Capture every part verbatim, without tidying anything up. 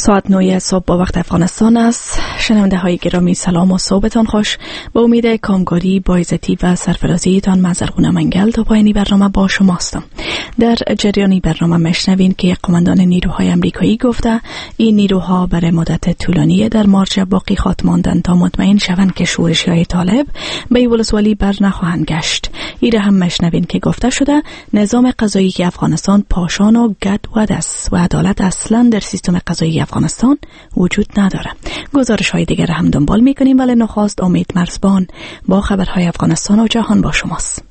ساعت نه صبح با وقت افغانستان است. شنونده های گرامی سلام و صبحتان خوش. با امید کامگاری با عزتی و سرفرازیتان مزرگونه منگل تا پایانی برنامه با شما هستم. در جریانی برنامه مشنوین که قماندان نیروهای امریکایی گفته این نیروها برای مدت طولانی در مارچ باقی خواهد ماندن تا مطمئن شوند که شورشیای طالب به ولسوالی بر نخواهند گشت. ایره هم مشنوین که گفته شده نظام قضایی که افغانستان پاشان و گد و دست و عدالت اصلا در سیستم قضایی افغانستان وجود نداره. گزارش های دیگر هم دنبال میکنیم، ولی نخواست امید مرزبان با خبرهای افغانستان و جهان با شماست.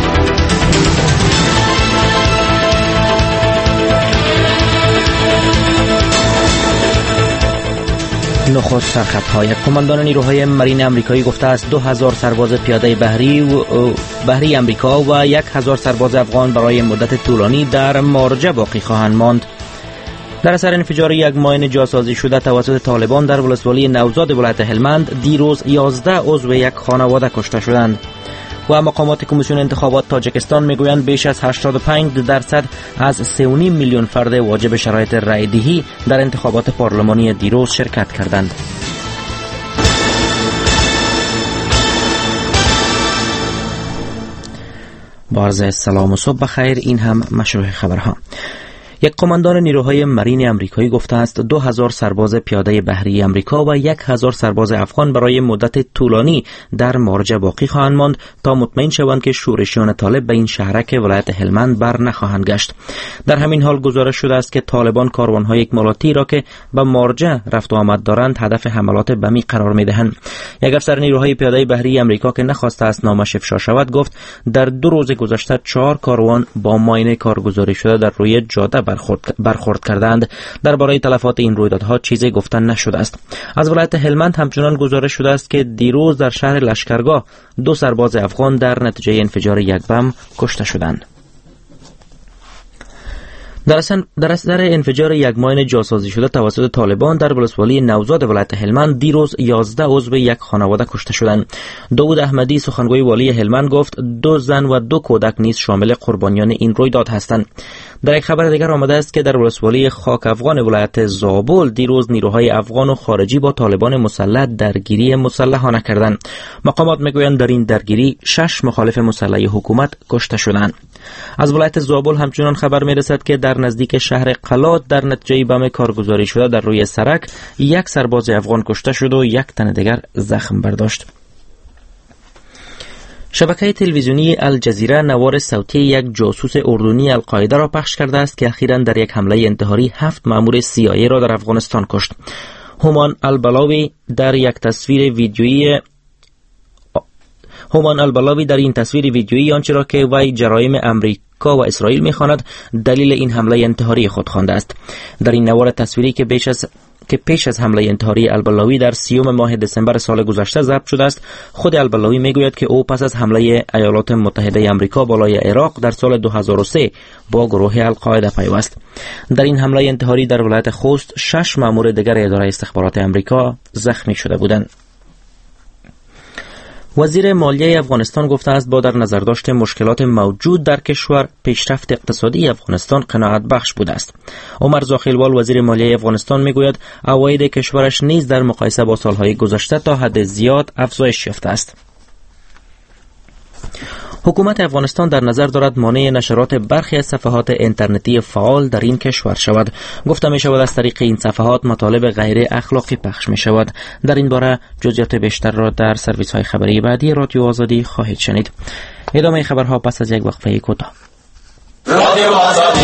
نخست سرخطهای قماندان نیروهای مرین امریکایی گفته است دو هزار سرباز پیاده بحری و بحری امریکا و یک هزار سرباز افغان برای مدت طولانی در مارجه باقی خواهند ماند. در اثر انفجار یک ماین جاسازی شده توسط طالبان در ولسوالی نوزاد ولایت هلمند دیروز یازده عضو یک خانواده کشته شدند. و مقامات کمیسیون انتخابات تاجیکستان میگویند بیش از هشتاد و پنج درصد از سه و نیم میلیون فرد واجب شرایط رای دهی در انتخابات پارلمانی دیروز شرکت کردند. با عرض سلام و صبح بخیر. این هم مشروع خبرها. یک قماندان نیروهای مرین امریکایی گفته است دو هزار سرباز پیاده بحری امریکا و یک هزار سرباز افغان برای مدت طولانی در مارجه باقی خواهند ماند تا مطمئن شوند که شورشیان طالب به این شهرک ولایت هلمند بر نخواهند گشت. در همین حال گزارش شده است که طالبان کاروان‌های اکمالاتی را که به مارجه رفت و آمد دارند هدف حملات بمی قرار می‌دهند. یک افسر نیروهای پیاده بحری امریکا که نخواسته است نامش افشا شود گفت در دو روز گذشته چهار کاروان با ماین کارگزاری شده در روی جاده برخورد برخورد کردند. درباره تلفات این رویدادها چیزی گفتن نشده است. از ولایت هلمند همچنان گزارش شده است که دیروز در شهر لشکرگاه دو سرباز افغان در نتیجه انفجار یک بم کشته شدند. در اثر انفجار یک ماین جاسازی شده توسط طالبان در ولسوالی نوزاد ولایت هلمند دیروز یازده عضو یک خانواده کشته شدند. داود احمدی سخنگوی والی هلمند گفت دو زن و دو کودک نیز شامل قربانیان این رویداد هستند. در یک خبر دیگر آمده است که در ولسوالی خاک افغان ولایت زابل دیروز نیروهای افغان و خارجی با طالبان مسلح درگیری مسلحانه کردند. مقامات میگویند در این درگیری شش مخالف مسلح حکومت کشته شدند. از ولایت زابل همچنان خبر میرسد که در نزدیک شهر قلات در نتیجه بم کارگزاری شده در روی سرک یک سرباز افغان کشته شد و یک تن دیگر زخم برداشت. شبکه تلویزیونی الجزیره نوار صوتی یک جاسوس اردنی القاعده را پخش کرده است که اخیراً در یک حمله انتحاری هفت مأمور سی آی ای را در افغانستان کشت. هومان البلاوی در یک تصویر ویدیویی هومان البلاوی در این تصویر ویدیویی آنچه را که وی جرایم امریکا و اسرائیل می‌خواند دلیل این حمله انتحاری خود خوانده است. در این نوار تصویری که بیش از که پیش از حمله انتحاری البلاوی در سیوم ماه دسامبر سال گذشته ضبط شده است، خود البلاوی میگوید که او پس از حمله ایالات متحده آمریکا بالای عراق در سال دو هزار و سه با گروه القاعده پیوست. در این حمله انتحاری در ولایت خوست شش مأمور دیگر اداره استخبارات آمریکا زخمی شده بودند. وزیر مالیه افغانستان گفته است با در نظر داشت مشکلات موجود در کشور پیشرفت اقتصادی افغانستان قناعت بخش بوده است. عمر زاخیلوال وزیر مالیه افغانستان میگوید عواید کشورش نیز در مقایسه با سالهای گذشته تا حد زیاد افزایش یافته است. حکومت افغانستان در نظر دارد مانع نشرات برخی از صفحات اینترنتی فعال در این کشور شود. گفته می شود از طریق این صفحات مطالب غیر اخلاقی پخش می شود. در این باره جزئیات بیشتر را در سرویس های خبری بعدی رادیو آزادی خواهید شنید. ادامه خبرها پس از یک وقفه کوتاه. رادیو آزادی.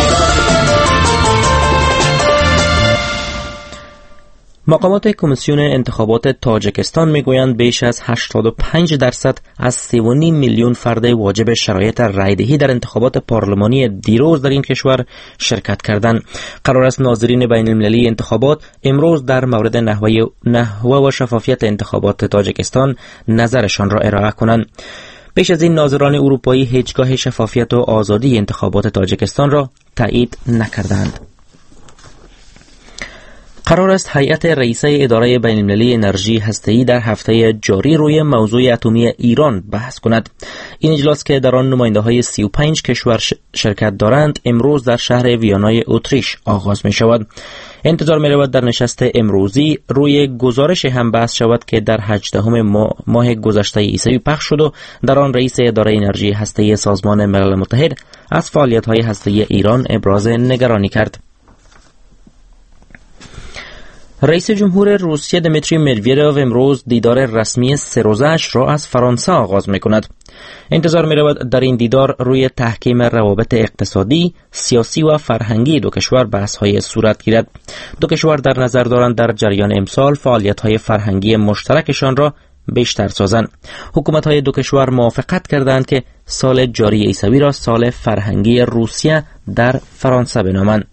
مقامات کمیسیون انتخابات تاجیکستان میگویند بیش از هشتاد و پنج درصد از سه و نیم میلیون فرد واجب شرایط رایدهی در انتخابات پارلمانی دیروز در این کشور شرکت کردند. قرار است ناظرین بین المللی انتخابات امروز در مورد نحوه نحوه و شفافیت انتخابات تاجیکستان نظرشان را ارائه کنند. پیش از این ناظران اروپایی هیچگاه شفافیت و آزادی انتخابات تاجیکستان را تایید نکردند. قرار است هیئت رئیسه اداره بین‌المللی انرژی هسته‌ای در هفته جاری روی موضوع اتمی ایران بحث کند. این اجلاس که در آن نماینده‌های سی و پنج کشور شرکت دارند امروز در شهر ویانای اتریش آغاز می شود. انتظار می رود در نشست امروزی روی گزارش هم بحث شود که در هجدهم ماه گذشته عیسوی پخش شد و در آن رئیس اداره انرژی هسته‌ای سازمان ملل متحد از فعالیت‌های هسته‌ای ایران ابراز نگرانی کرد. رئیس جمهور روسیه دمیتری مدوودوف امروز دیدار رسمی سه روزه‌اش را از فرانسه آغاز می‌کند. انتظار می‌رود در این دیدار روی تحکیم روابط اقتصادی، سیاسی و فرهنگی دو کشور بحث‌های صورت گیرد. دو کشور در نظر دارند در جریان امسال فعالیت‌های فرهنگی مشترکشان را بیشتر سازند. حکومت‌های دو کشور موافقت کردند که سال جاری عیسوی را سال فرهنگی روسیه در فرانسه بنامند.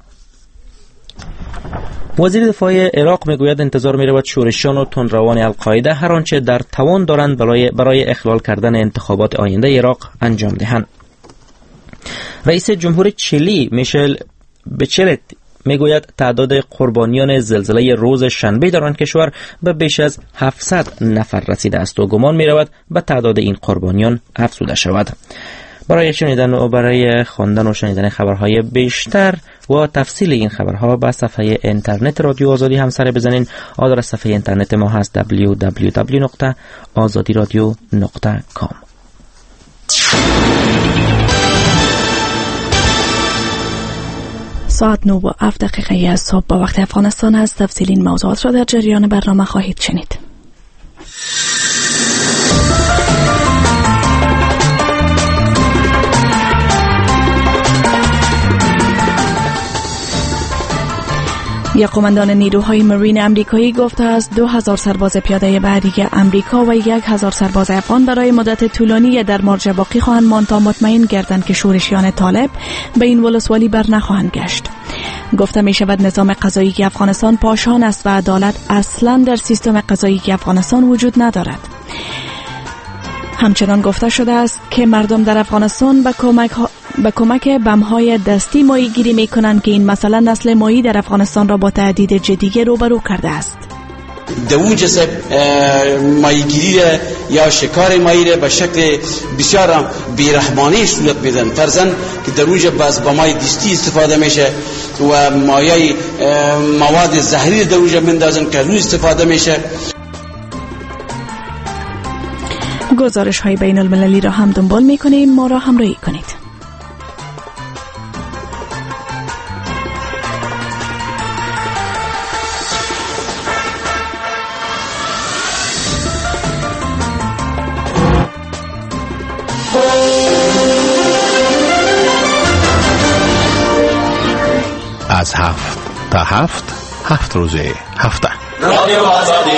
وزیر دفاع عراق میگوید انتظار می‌رود شورشیان و تندروان القاعده هر آنچه در توان دارند برای برای اخلال کردن انتخابات آینده عراق انجام دهند. رئیس جمهور چیلی میشل بچلت میگوید تعداد قربانیان زلزله روز شنبه در آن کشور به بیش از هفتصد نفر رسیده است و گمان می‌رود به تعداد این قربانیان افزوده شود. برای شنیدن و برای خواندن و شنیدن خبرهای بیشتر و تفصیل این خبرها به صفحه اینترنت رادیو آزادی هم سر بزنین. آدرس صفحه اینترنت ما هست دبلیو دبلیو دبلیو نقطه آزادی رادیو نقطه کام. ساعت نه و هفت دقیقه از صبح با وقت افغانستان است. تفصیل این موضوعات را در جریان برنامه خواهید شنید. یک قماندان نیروهای مرین امریکایی گفته است دو هزار سرباز پیاده بحری امریکا و یک هزار سرباز افغان برای مدت طولانی در مارج باقی خواهند ماند تا مطمئن گردند که شورشیان طالب به این ولسوالی بر نخواهند گشت. گفته می شود نظام قضایی افغانستان پاشان است و عدالت اصلا در سیستم قضایی افغانستان وجود ندارد. همچنان گفته شده است که مردم در افغانستان به کمک ها به کمک بم‌های دستی ماهیگیری می‌کنند که این مسئله نسل ماهی در افغانستان را با تهدید جدی روبرو کرده است. دوج سه ماهیگیری یا شکار ماهی را به شکل بسیار بیرحمانه صورت میدن. فرضاً که در اونجا باز با ماهی دستی استفاده میشه و ماهی مواد زهری در اونجا میندازن که روی استفاده میشه. گزارش های بین المللی را هم دنبال میکنیم. ما را همراهی کنید. از هفت تا هفت هفت روزه هفته رادیو آزادی.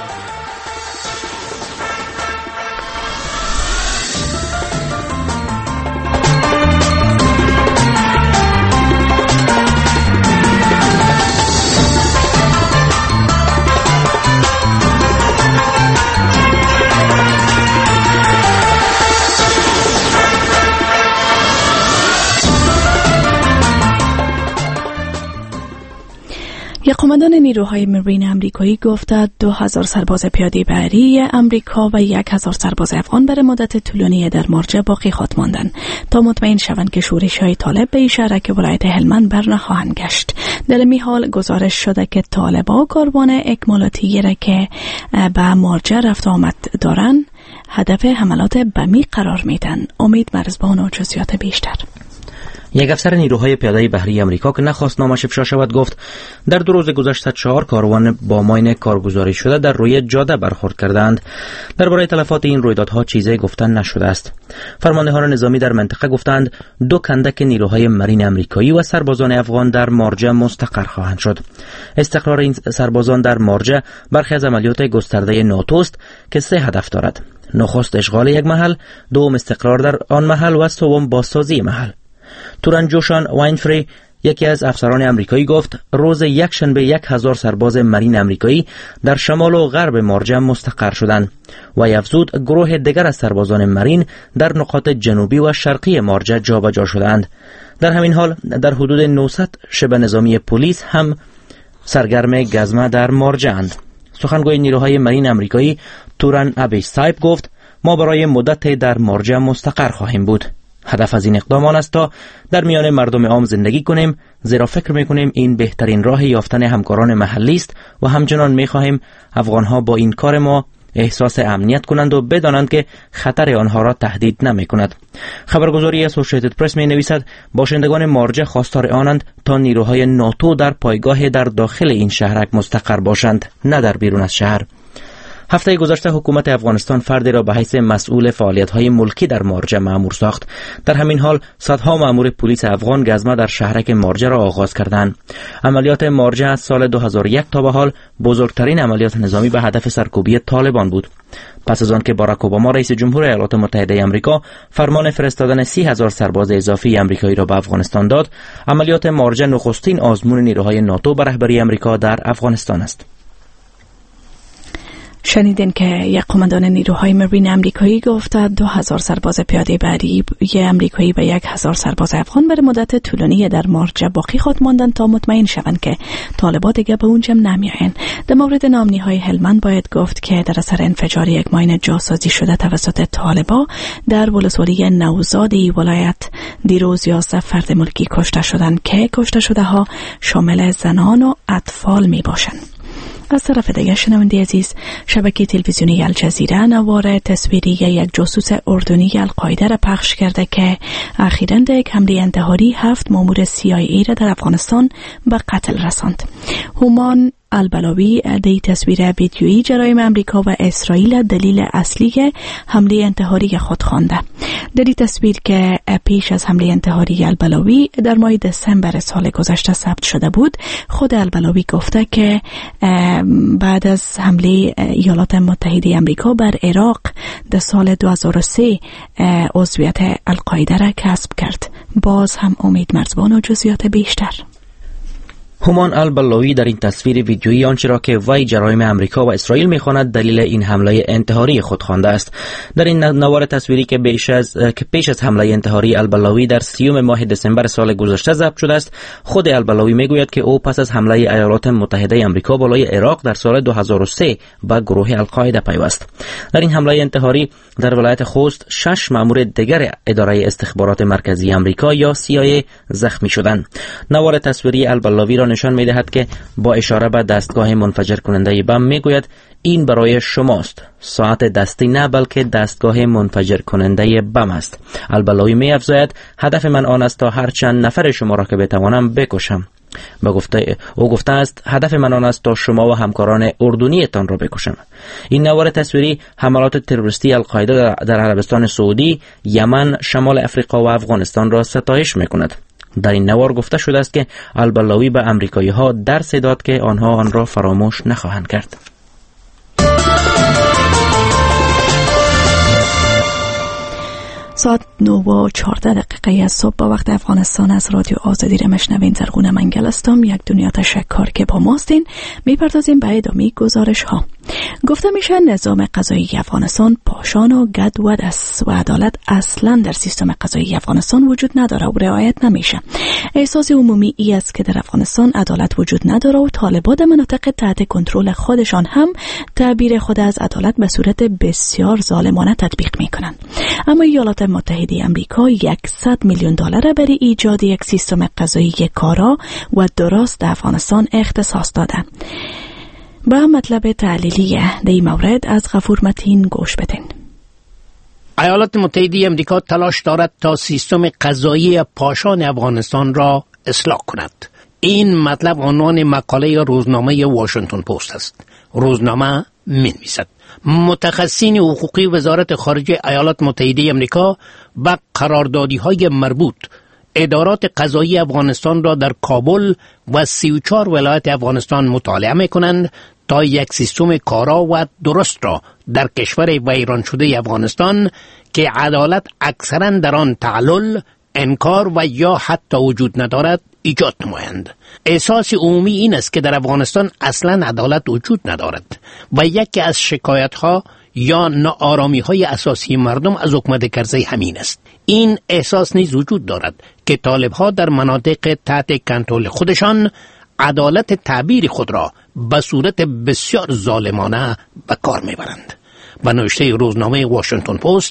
یک قماندان نیروهای مرین امریکایی گفته دو هزار سرباز پیاده بحری امریکا و یک هزار سرباز افغان برای مدت طولانی در مارج باقی خواهد ماندند تا مطمئن شوند که شورش‌های طالب به اشاره که ولایت هلمند بر نخواهند گشت. در این حال گزارش شده که طالبان کاروان اکمالاتی را که به مارج رفت آمد دارند هدف حملات بمی قرار میدن. امید مرزبان و جزئیات بیشتر. یک افسر نیروهای پیاده بحری امریکا که نخواست نامش افشا شود گفت در دو روز گذشته چهار کاروان با ماین کارگزاری شده در روی جاده برخورد کردند. درباره تلفات این رویدادها چیزی گفتن نشده است. فرماندهان نظامی در منطقه گفتند دو کندک نیروهای مرین امریکایی و سربازان افغان در مارجه مستقر خواهند شد. استقرار این سربازان در مارجه برخی از عملیات گسترده ناتو است که سه هدف دارد: نخست اشغال یک محل، دوم استقرار در آن محل و سوم بازسازی محل. تورن جوشان واینفری یکی از افسران امریکایی گفت روز یک شنبه یک هزار سرباز مرین امریکایی در شمال و غرب مارجه مستقر شدند و افزود گروه دیگر از سربازان مرین در نقاط جنوبی و شرقی مارجه جابجا شدند. در همین حال در حدود نهصد شبه نظامی پلیس هم سرگرم گزمه در مارجه‌اند. سخنگوی نیروهای مرین امریکایی توران ابیسایب گفت ما برای مدت در مارجه مستقر خواهیم بود. هدف از این اقدام آن است تا در میان مردم عام زندگی کنیم، زیرا فکر میکنیم این بهترین راه یافتن همکاران محلی است و همچنان میخواهیم افغانها با این کار ما احساس امنیت کنند و بدانند که خطر آنها را تهدید نمی کند. خبرگزاری اسوسییتد پرس می نویسد باشندگان مارجه خواستار آنند تا نیروهای ناتو در پایگاه در داخل این شهرک مستقر باشند، نه در بیرون از شهر. هفته گذشته حکومت افغانستان فردی را به حیث مسئول فعالیت‌های ملکی در مارجه مأمور ساخت. در همین حال صدها مأمور پلیس افغان گزمه در شهرک مارجه را آغاز کردند. عملیات مارجه از سال دو هزار و یک تا به حال بزرگترین عملیات نظامی به هدف سرکوبی طالبان بود. پس از آن که باراک اوباما رئیس جمهور ایالات متحده آمریکا فرمان فرستادن سی هزار سرباز اضافی آمریکایی را به افغانستان داد، عملیات مارجه نخستین آزمون نیروهای ناتو به رهبری آمریکا در افغانستان است. شنیدین که یک قماندان نیروهای مرین امریکایی گفت دو هزار سرباز پیاده بری امریکایی و یک هزار سرباز افغان بر مدت طولانی در مارجه باقی خود ماندن تا مطمئن شوند که طالبان دیگه به اونجا نمیاین. در مورد نامنی‌های هلمند باید گفت که در اثر انفجار یک ماین جاسازی شده توسط طالبان در ولسوالی نوزاد ولایت دیروز یازده فرد ملکی کشته شدند که کشته شده ها شامل زنان و اطفال می باشند. از طرف دیگر شنونده عزیز، شبکه تلویزیونی الجزیره نوار تصویری یک جاسوس اردنی القاعده را پخش کرده که اخیراً در یک حمله انتحاری هفت مأمور سی آی ای را در افغانستان به قتل رساند. هومان البلاوی دی تصویر ویدیویی جرایم امریکا و اسرائیل دلیل اصلی حمله انتحاری خود خوانده. در این تصویر که پیش از حمله انتحاری البلاوی در ماه دسامبر سال گذشته ثبت شده بود، خود البلاوی گفته که بعد از حمله ایالات متحده آمریکا بر عراق در سال دو هزار و سه عضویت القاعده را کسب کرد. باز هم امید مرزبان و جزئیات بیشتر. هومان البلاوی در این تصویر ویدیویی آنچه را که وی جرایم امریکا و اسرائیل می‌خواند دلیل این حمله انتحاری خود خوانده است. در این نوار تصویری که پیش از که پیش از حمله انتحاری البلاوی در سیوم ماه دسامبر سال گذشته ضبط شده است، خود البلاوی میگوید که او پس از حمله ایالات متحده آمریکا بالای عراق در سال دو هزار و سه به گروه القاعده پیوست. در این حمله انتحاری در ولایت خوست شش مأمور دیگر اداره استخبارات مرکزی آمریکا یا سی آی ای زخمی شدند. نوار تصویری البلاوی را نشان می‌دهد که با اشاره به دستگاه منفجر کننده بم میگوید این برای شماست. ساعت دستی نه بلکه دستگاه منفجر کننده بم است. البلاوی می‌افزاید هدف من آن است تا هر چند نفر شما را که بتوانم بکشم. با گفته او گفته است هدف من آن است تا شما و همکاران اردنیتان را بکشم. این نوار تصویری حملات تروریستی القاعده در عربستان سعودی، یمن، شمال افریقا و افغانستان را ستایش می‌کند. در این نوار گفته شده است که البلاوی به امریکایی ها درس داد که آنها آن را فراموش نخواهند کرد. ساعت نه و چهارده دقیقه از صبح با وقت افغانستان از رادیو آزادی را میشنوین. زرغونه منگل هستم. یک دنیا تشکر که با ماستین. میپردازیم به ادامه گزارش ها. گفته میشه نظام قضایی افغانستان پاشان و گدود است و عدالت اصلا در سیستم قضایی افغانستان وجود نداره و رعایت نمیشه. احساس عمومی ای است که در افغانستان عدالت وجود نداره و طالبان در مناطق تحت کنترل خودشان هم تعبیر خود از عدالت به صورت بسیار ظالمانه تطبیق میکنند. اما ایالات متحده آمریکا صد میلیون دلار برای ایجاد یک سیستم قضایی کارا و درست در افغانستان اختصاص داده. با مطلب تعلیلی در این مورد از غفور متین گوش بدین. ایالات متحده آمریکا تلاش دارد تا سیستم قضایی پاشان افغانستان را اصلاح کند. این مطلب عنوان مقاله روزنامه واشنگتن پست است. روزنامه می‌نویسد متخصصین حقوقی وزارت خارجه ایالات متحده آمریکا با قراردادی‌های مربوط ادارات قضایی افغانستان را در کابل و سی و چهار ولایت افغانستان مطالعه می‌کنند تا یک سیستم کارا و درست را در کشور ویران شده افغانستان که عدالت اکثراً در آن تعلل، انکار و یا حتی وجود ندارد ایجاد نمایند. احساس عمومی این است که در افغانستان اصلاً عدالت وجود ندارد و یکی از شکایت‌ها یا ناآرامی‌های اساسی مردم از حکومت کرزی همین است. این احساس نیز وجود دارد که طالب‌ها در مناطق تحت کنترل خودشان عدالت تعبیر خود را به صورت بسیار ظالمانه به کار میبرند. به نوشته روزنامه واشنگتن پست،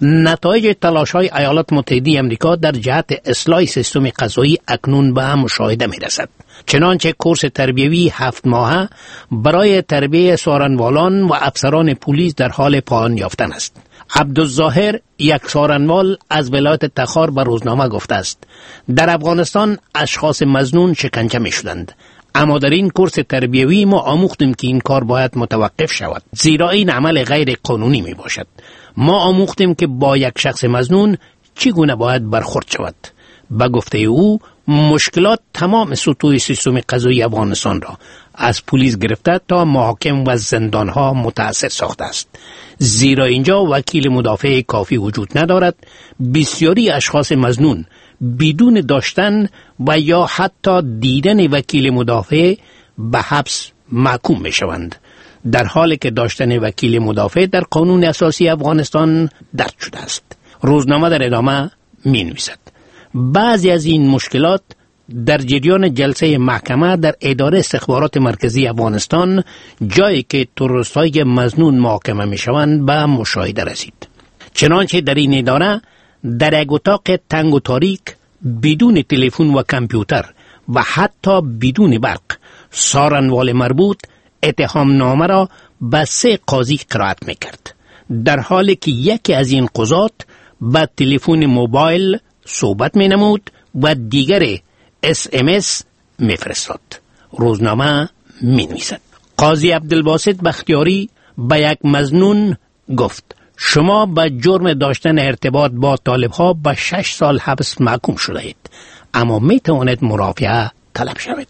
نتایج تلاش‌های ایالات متحده آمریکا در جهت اصلاح سیستم قضایی اکنون به مشاهده می‌رسد. چنانچه کورس تربیوی هفت ماهه برای تربیت سارنوالان و افسران پلیس در حال پایان یافتن است. عبدالظاهر، یک سارنوال از ولایت تخار، به روزنامه گفته است در افغانستان اشخاص مظنون شکنجه می‌شدند، اما در این کورس تربیوی ما آموختیم که این کار باید متوقف شود، زیرا این عمل غیر قانونی می باشد. ما آموختیم که با یک شخص مظنون چگونه باید برخورد شود. به گفته او، مشکلات تمام سطوح سیستم قضایی افغانستان را از پلیس گرفته تا محاکم و زندانها متأثر ساخته است، زیرا اینجا وکیل مدافع کافی وجود ندارد. بسیاری اشخاص مظنون بدون داشتن و یا حتی دیدن وکیل مدافع به حبس محکوم می شوند، در حالی که داشتن وکیل مدافع در قانون اساسی افغانستان درج شده است. روزنامه در ادامه می نویسد بعضی از این مشکلات در جریان جلسه محکمه در اداره استخبارات مرکزی افغانستان، جایی که تروریست‌های مظنون محاکمه می شوند، به مشاهده رسید. چنانچه در این اداره در یک اتاق تنگ و تاریک بدون تلفن و کامپیوتر و حتی بدون برق، سارنوال مربوط اتهام نامه را به سه قاضی قرائت میکرد، در حالی که یکی از این قضات به تلفن موبایل صحبت می نمود و دیگر اس ام اس می فرستاد. روزنامه می نویسد قاضی عبدالباسط بختیاری به یک مظنون گفت شما به جرم داشتن ارتباط با طالبها به شش سال حبس محکوم شده اید، اما می توانید مرافعه طلب شوید.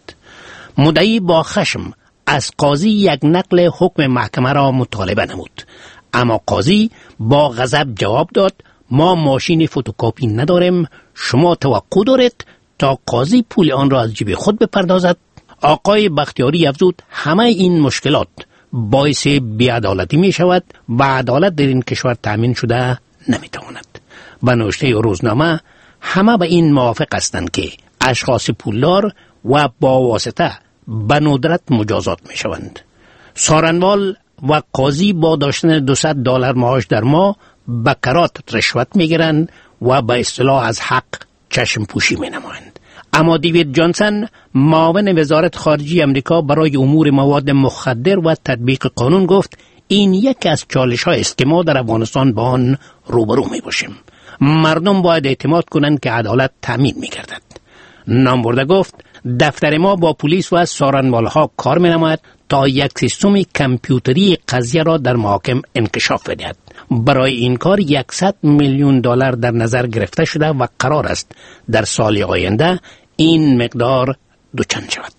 مدعی با خشم از قاضی یک نقل حکم محکمه را مطالبه نمود، اما قاضی با غضب جواب داد ما ماشین فتوکپی نداریم، شما توقع دارید تا قاضی پول آن را از جیب خود بپردازد. آقای بختیاری افزود همه این مشکلات باعث بی‌عدالتی می شود و عدالت در این کشور تامین شده نمی تواند. به نوشته روزنامه همه به این موافق هستند که اشخاص پولدار و با واسطه به ندرت مجازات می شوند. سارنوال و قاضی با داشتن دویست دلار معاش در ماه به کرات رشوت می گیرند و به اصطلاح از حق چشم پوشی می نمایند. اما دیوید جانسن، معاون وزارت خارجه امریکا برای امور مواد مخدر و تطبیق قانون، گفت این یکی از چالش های است که ما در افغانستان با آن روبرو می باشیم. مردم باید اعتماد کنند که عدالت تامین می گردد. نامبرده گفت دفتر ما با پلیس و سارنوال ها کار می نماید تا یک سیستم کامپیوتری قضیه را در محاکم انکشاف بدهد. برای این کار صد میلیون دلار در نظر گرفته شده و قرار است در سال آینده این مقدار دوچند شود.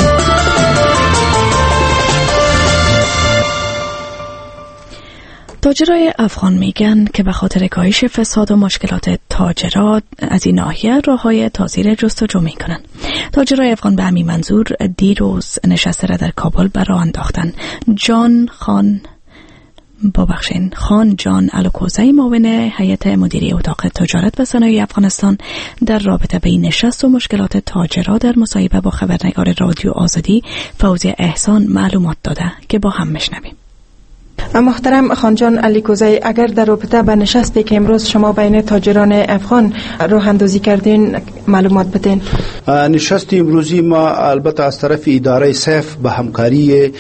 تاجرای افغان میگن که به خاطر کاهش فساد و مشکلات تاجرات از این ناحیه راههای تازی را جستجو میکنن. تاجرای افغان به همین منظور دیروز نشسته را در کابل برای انداختن. جان خان بابخشین خان جان الوکوزی، معاون هیئت مدیره اتاق تجارت و صنایع افغانستان، در رابطه به این نشست و مشکلات تاجرها در مصاحبه با خبرنگار رادیو آزادی فوزیه احسان معلومات داده که با هم میشنویم. محترم خانجان الوکوزی، اگر در رابطه به نشستی که امروز شما بین تاجران افغان راه اندازی کردین معلومات بدین. نشست امروزی ما البته از طرف اداره سیف به همکاری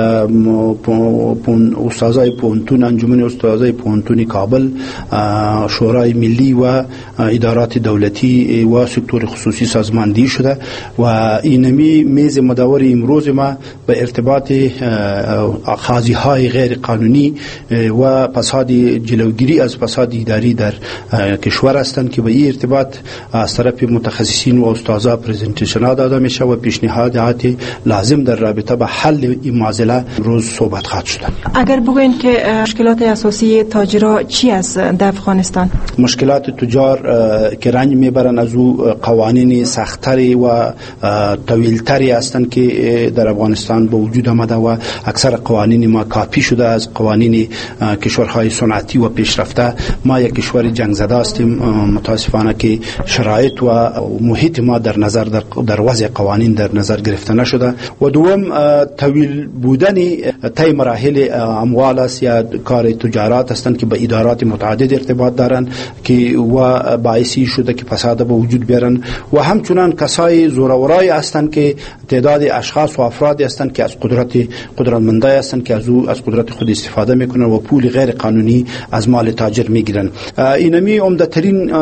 استادای پونتون، انجمن استادای پونتون کابل، شورای ملی و ادارات دولتی و سکتور خصوصی سازماندهی شده و اینمی میز مدور امروز ما به ارتباط اخاذی های غیر قانونی و فساد، جلوگیری از فساد اداری در کشور هستند که به این ارتباط از طرف متخصصین و استادا پرزنتیشن ها داده میشه و پیشنهادات لازم در رابطه با حل این معضله روز صحبت خواهد شد. اگر بگوین که مشکلات اساسی تاجرها چی است در افغانستان؟ مشکلات تجار که رنج میبرن از او قوانین سخت‌تری و طویل‌تری هستند که در افغانستان به وجود آمده و اکثر قوانین ما کاپی شده از از قوانین کشورهای صنعتی و پیشرفته. ما یک کشور جنگ زده هستیم، متاسفانه که شرایط و محیط ما در نظر در, در وضع قوانین در نظر گرفته نشده. و دوم طویل بودن طی مراحل اموال است یا کار تجارت هستند که به ادارات متعدد ارتباط دارند که و باعثی شده که فساد به وجود بیارن. و همچنان کسای زورورای هستند که تعداد اشخاص و افراد هستند که از قدرت قدرتمندای هستند که از او از قدرت خود استفاده میکنن و پول غیر قانونی از مال تاجر میگیرن. اینمی عمده ترین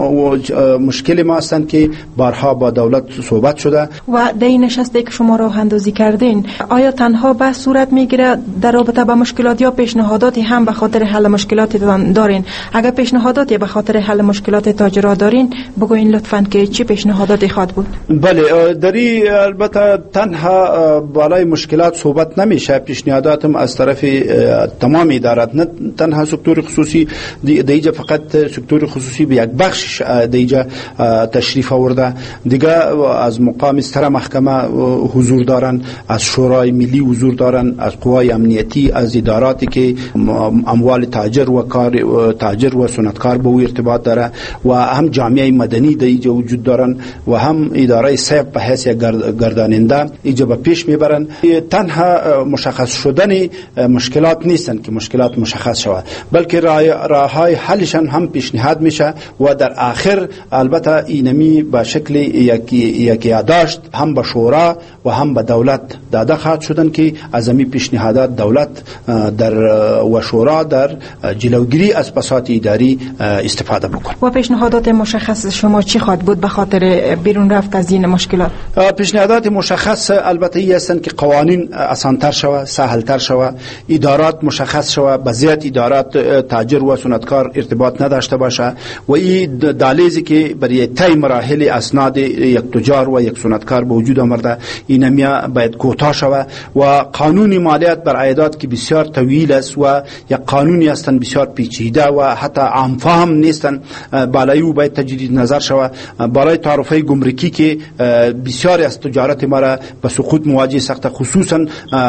مشکل ما هستند که بارها با دولت صحبت شده. و در این نشستی که شما راه اندازی کردین، آیا تنها بحث صورت میگیره در رابطه با مشکلات یا پیشنهاداتی هم به خاطر حل مشکلات دارین؟ اگر پیشنهاداتی به خاطر حل مشکلات تاجرها دارین بگوین لطفاً که چی پیشنهاداتی خواد بود؟ بله، دری البته تنها بالای مشکلات صحبت نمیشه. پیشنهاداتم از طرف تمام ادارات، نه تنها سکتور خصوصی. دیگه فقط سکتور خصوصی به یک بخش دیگه تشریف آورده. دیگه از مقام ستره محکمه حضور دارن، از شورای ملی حضور دارن، از قوای امنیتی، از اداراتی که اموال تاجر و کار تاجر و صنعتکار به او ارتباط داره، و هم جامعه مدنی دیگه وجود دارن و هم اداره سیب به حیث گرداننده ایجا به پیش میبرن. تنها مشخص شدن مشکلات نیستن که مشکلات مشخص شود، بلکه راههای حلشان هم پیشنهاد میشه و در آخر البته اینمی به شکل یک یادداشت هم به شورا و هم به دولت داده خواهد شدن که از این پیشنهادات دولت در و شورا در جلوگیری از فساد اداری استفاده بکنه. و پیشنهادات مشخص شما چی خواهد بود به خاطر بیرون رفت از این مشکلات؟ پیشنهادات مشخص البته ای هستند که قوانین آسان‌تر شود، سهل‌تر شود، ادارات مشخص شود، بذات ادارات تاجر و صنعتکار ارتباط نداشته باشه و این دالیزی که برای طی مراحل اسناد یک تجار و یک صنعتکار به وجود آمده اینم باید کوتاه شود. و قانون مالیات بر عایدات که بسیار طویل است و یک قانونی هستند بسیار پیچیده و حتی عام فهم نیستند، بالای او باید تجدید نظر شود. بالای تعرفه گمرکی که بسیاری از تجارت ما را به سقوط مواجه ساخته، خصوصا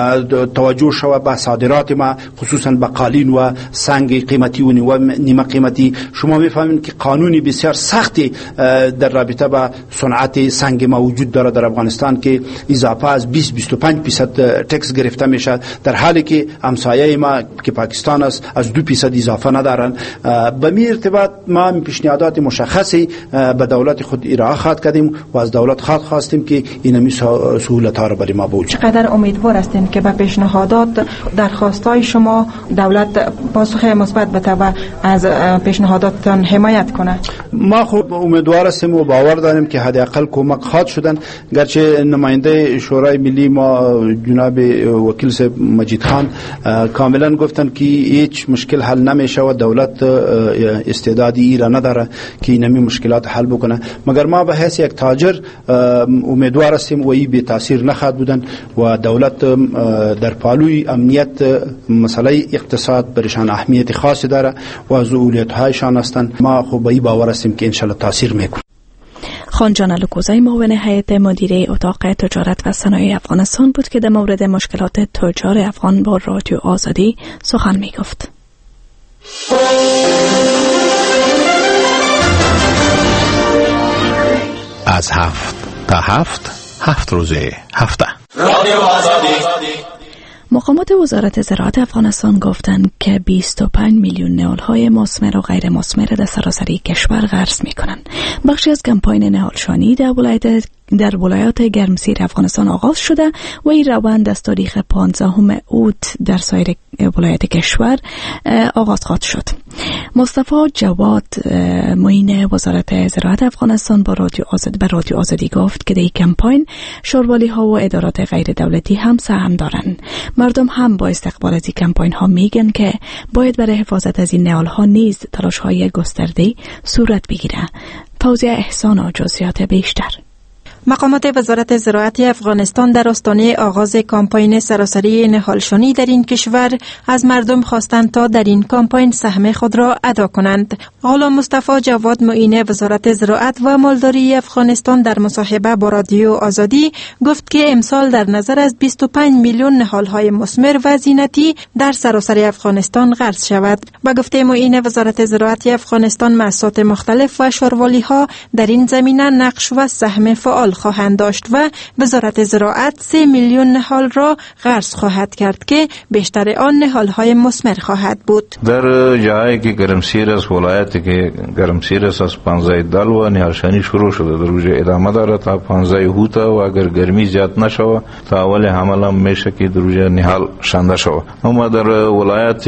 توجه شود به صادرات ما، خصوصا به قالین و سنگ قیمتی و نیمه قیمتی. شما میفهمید که قانونی بسیار سختی در رابطه با صنعت سنگ ما وجود داره در افغانستان که اضافه از بیست تا بیست و پنج درصد تکس گرفته میشه، در حالی که همسایه ما که پاکستان است از دو درصد اضافه ندارن. به می ارتباط ما پیشنهادات مشخصی به دولت خود ارائه خواهد کردیم و از دولت خواهد خواستیم که اینمی سهولت ها را برای ما بوجه. چقدر امیدوار هستین که به پیشنهادات درخواستای شما دولت پاسخ مثبت بده و از پیشنهاداتتان حمایت کنه؟ ما خوب امیدوار هستیم و باور داریم که حداقل کمک خواهد شدن. گرچه نماینده شورای ملی ما جناب وکیل صاحب مجید خان کاملا گفتن که هیچ مشکل حل نمیشه و دولت استعدادی ای را نداره که اینمی مشکلات حل بکنه، مگر ما به حیث یک تاجر امیدوار هستیم و ای به تاثیر نخواهد بودن و دولت در پالوی امنیت مسئله اقتصاد برشان اهمیت خاصی داره و از اولویت‌هایشان هستند. ما خوب به ای باور هستیم که انشالله تاثیر میکنه. خانجان الکوزی معاون هیئت مدیره اتاق تجارت و صنایع افغانستان بود که در مورد مشکلات تجار افغان با رادیو آزادی سخن می گفت. از هفت تا هفت هفت روزه هفته رادیو آزادی. مقامات وزارت زراعت افغانستان گفتند که بیست و پنج میلیون نهال‌های مثمر و غیر مثمر در سراسر کشور قرض می‌کنند. بخشی از کمپاین نهالشانی در ولایت در ولایات گرمسیر افغانستان آغاز شده و این روند از تاریخ پانزدهم اوت در سایر ولایات کشور آغاز خواهد شد. مصطفی جواد معین وزارت زراعت افغانستان با رادیو آزادی به رادیو آزادی گفت که در این کمپاین شوروالی ها و ادارات غیر دولتی هم سهم دارند. مردم هم با استقبال از این کمپاین ها میگن که باید برای حفاظت از این نهال ها نیز تلاش های گسترده صورت بگیره. فوزیه احسان و جزئیات بیشتر. مقامات وزارت زراعت افغانستان در آستانه آغاز کامپاین سراسری نهالشانی در این کشور از مردم خواستند تا در این کامپاین سهم خود را ادا کنند. غلام مصطفی جواد معین وزارت زراعت و مالداری افغانستان در مصاحبه با رادیو آزادی گفت که امسال در نظر از بیست و پنج میلیون نهالهای مثمر و زینتی در سراسر افغانستان غرس شود. با گفته معین وزارت زراعت افغانستان، مؤسسات مختلف و شاروالی‌ها در این زمینه نقش و سهم فعال خواهند داشت و وزارت زراعت سه میلیون نهال را غرس خواهد کرد که بیشتر آن نهالهای مثمر خواهد بود. در جایی که گرمسیر است، ولایتی که گرمسیر است، از پانزده دل و نهالشانی شروع شده، در روز ادامه داره تا پانزده هوتا و اگر گرمی زیاد نشوه تا اول حمل هم میشه که در روز نهال شنده شوه. اما در ولایت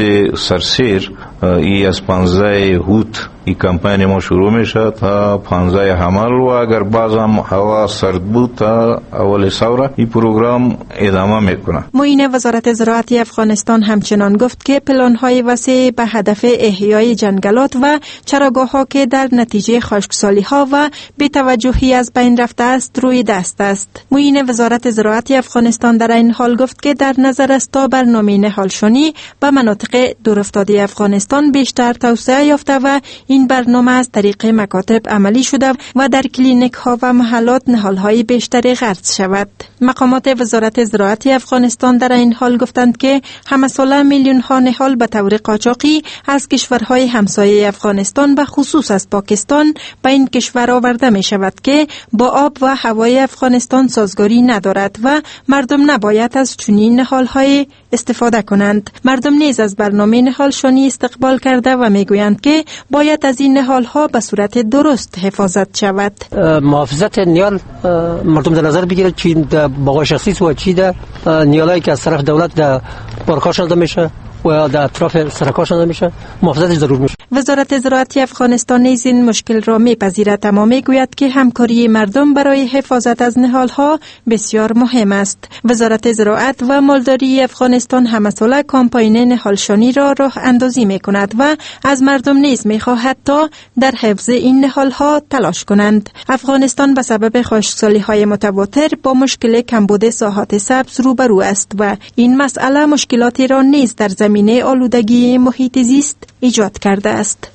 سرسیر ای از پانزده هوت این کمپین ما شروع میشه تا پانزده حمل و اگر باز هم هوا سرد بود تا اول سوره این پروگرام ادامه میکنه. معین وزارت زراعت افغانستان همچنان گفت که پلان‌های وسیع به هدف احیای جنگلات و چراگاه‌ها که در نتیجه خشکسالی‌ها و بی‌توجهی از بین رفته است روی دست است. معین وزارت زراعت افغانستان در این حال گفت که در نظر است تا برنامه نهالشانی به مناطق دورافتاده افغانستان بیشتر توسعه یافته و این برنامه از طریق مکاتب عملی شده و در کلینیک ها و محلات نهال‌های بیشتری غرس شود. مقامات وزارت زراعت افغانستان در این حال گفتند که همساله میلیون ها نهال به طور قاچاقی از کشورهای همسایه افغانستان و خصوص از پاکستان به این کشور آورده می شود که با آب و هوای افغانستان سازگاری ندارد و مردم نباید از چنین نهال‌های استفاده کنند. مردم نیز از برنامه نهالشانی استقبال کرده و میگویند که باید از این نهال‌ها به صورت درست حفاظت شود. محافظت نیال مردم در نظر بگیرد چی در باغ شخصی و چی در نیالایی که از طرف دولت در پارک‌ها شنده میشه و در اطراف سرک‌ها شنده میشه، محافظت ضرور میشه. وزارت زراعت افغانستان نیز این مشکل را میپذیرد، اما میگوید که همکاری مردم برای حفاظت از نهال‌ها بسیار مهم است. وزارت زراعت و مالداری افغانستان همساله کامپاین نهالشانی را راه اندازی میکند و از مردم نیز میخواهد تا در حفظ این نهال‌ها تلاش کنند. افغانستان به سبب خشکسالی‌های متواتر با مشکل کمبود ساحات سبز روبرو است و این مسئله مشکلاتی را نیز در زمینه آلودگی محیط زیست ایجاد کرده است.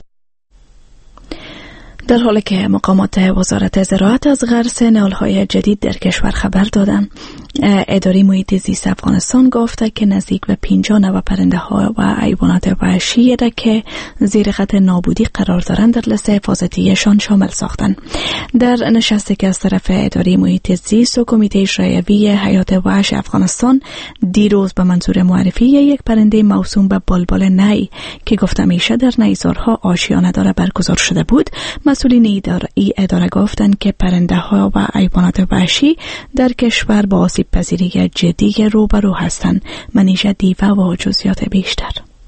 در حالی که مقامات وزارت زراعت از غرس نهال‌های جدید در کشور خبر دادند، اداره محیط زیست افغانستان گفته که نزدیک به پنجاه نوع پرنده ها و حیوانات وحشی را که زیر خط نابودی قرار دارند در لیست حفاظتیشان شامل ساختند. در نشستی که از طرف اداره محیط زیست و کمیته اجرایی حیات وحش افغانستان دیروز به منظور معرفی یک پرنده موسوم به بلبل نی که گفته میشه در نیزارها آشیانه داره برگزار شده بود، مسئولین ای اداره گفتند که پرنده ها و حیوانات وحشی در کشور با آسیب پذیری جدی روبرو هستند. منیژه دیوه و جزئیات بیشتر.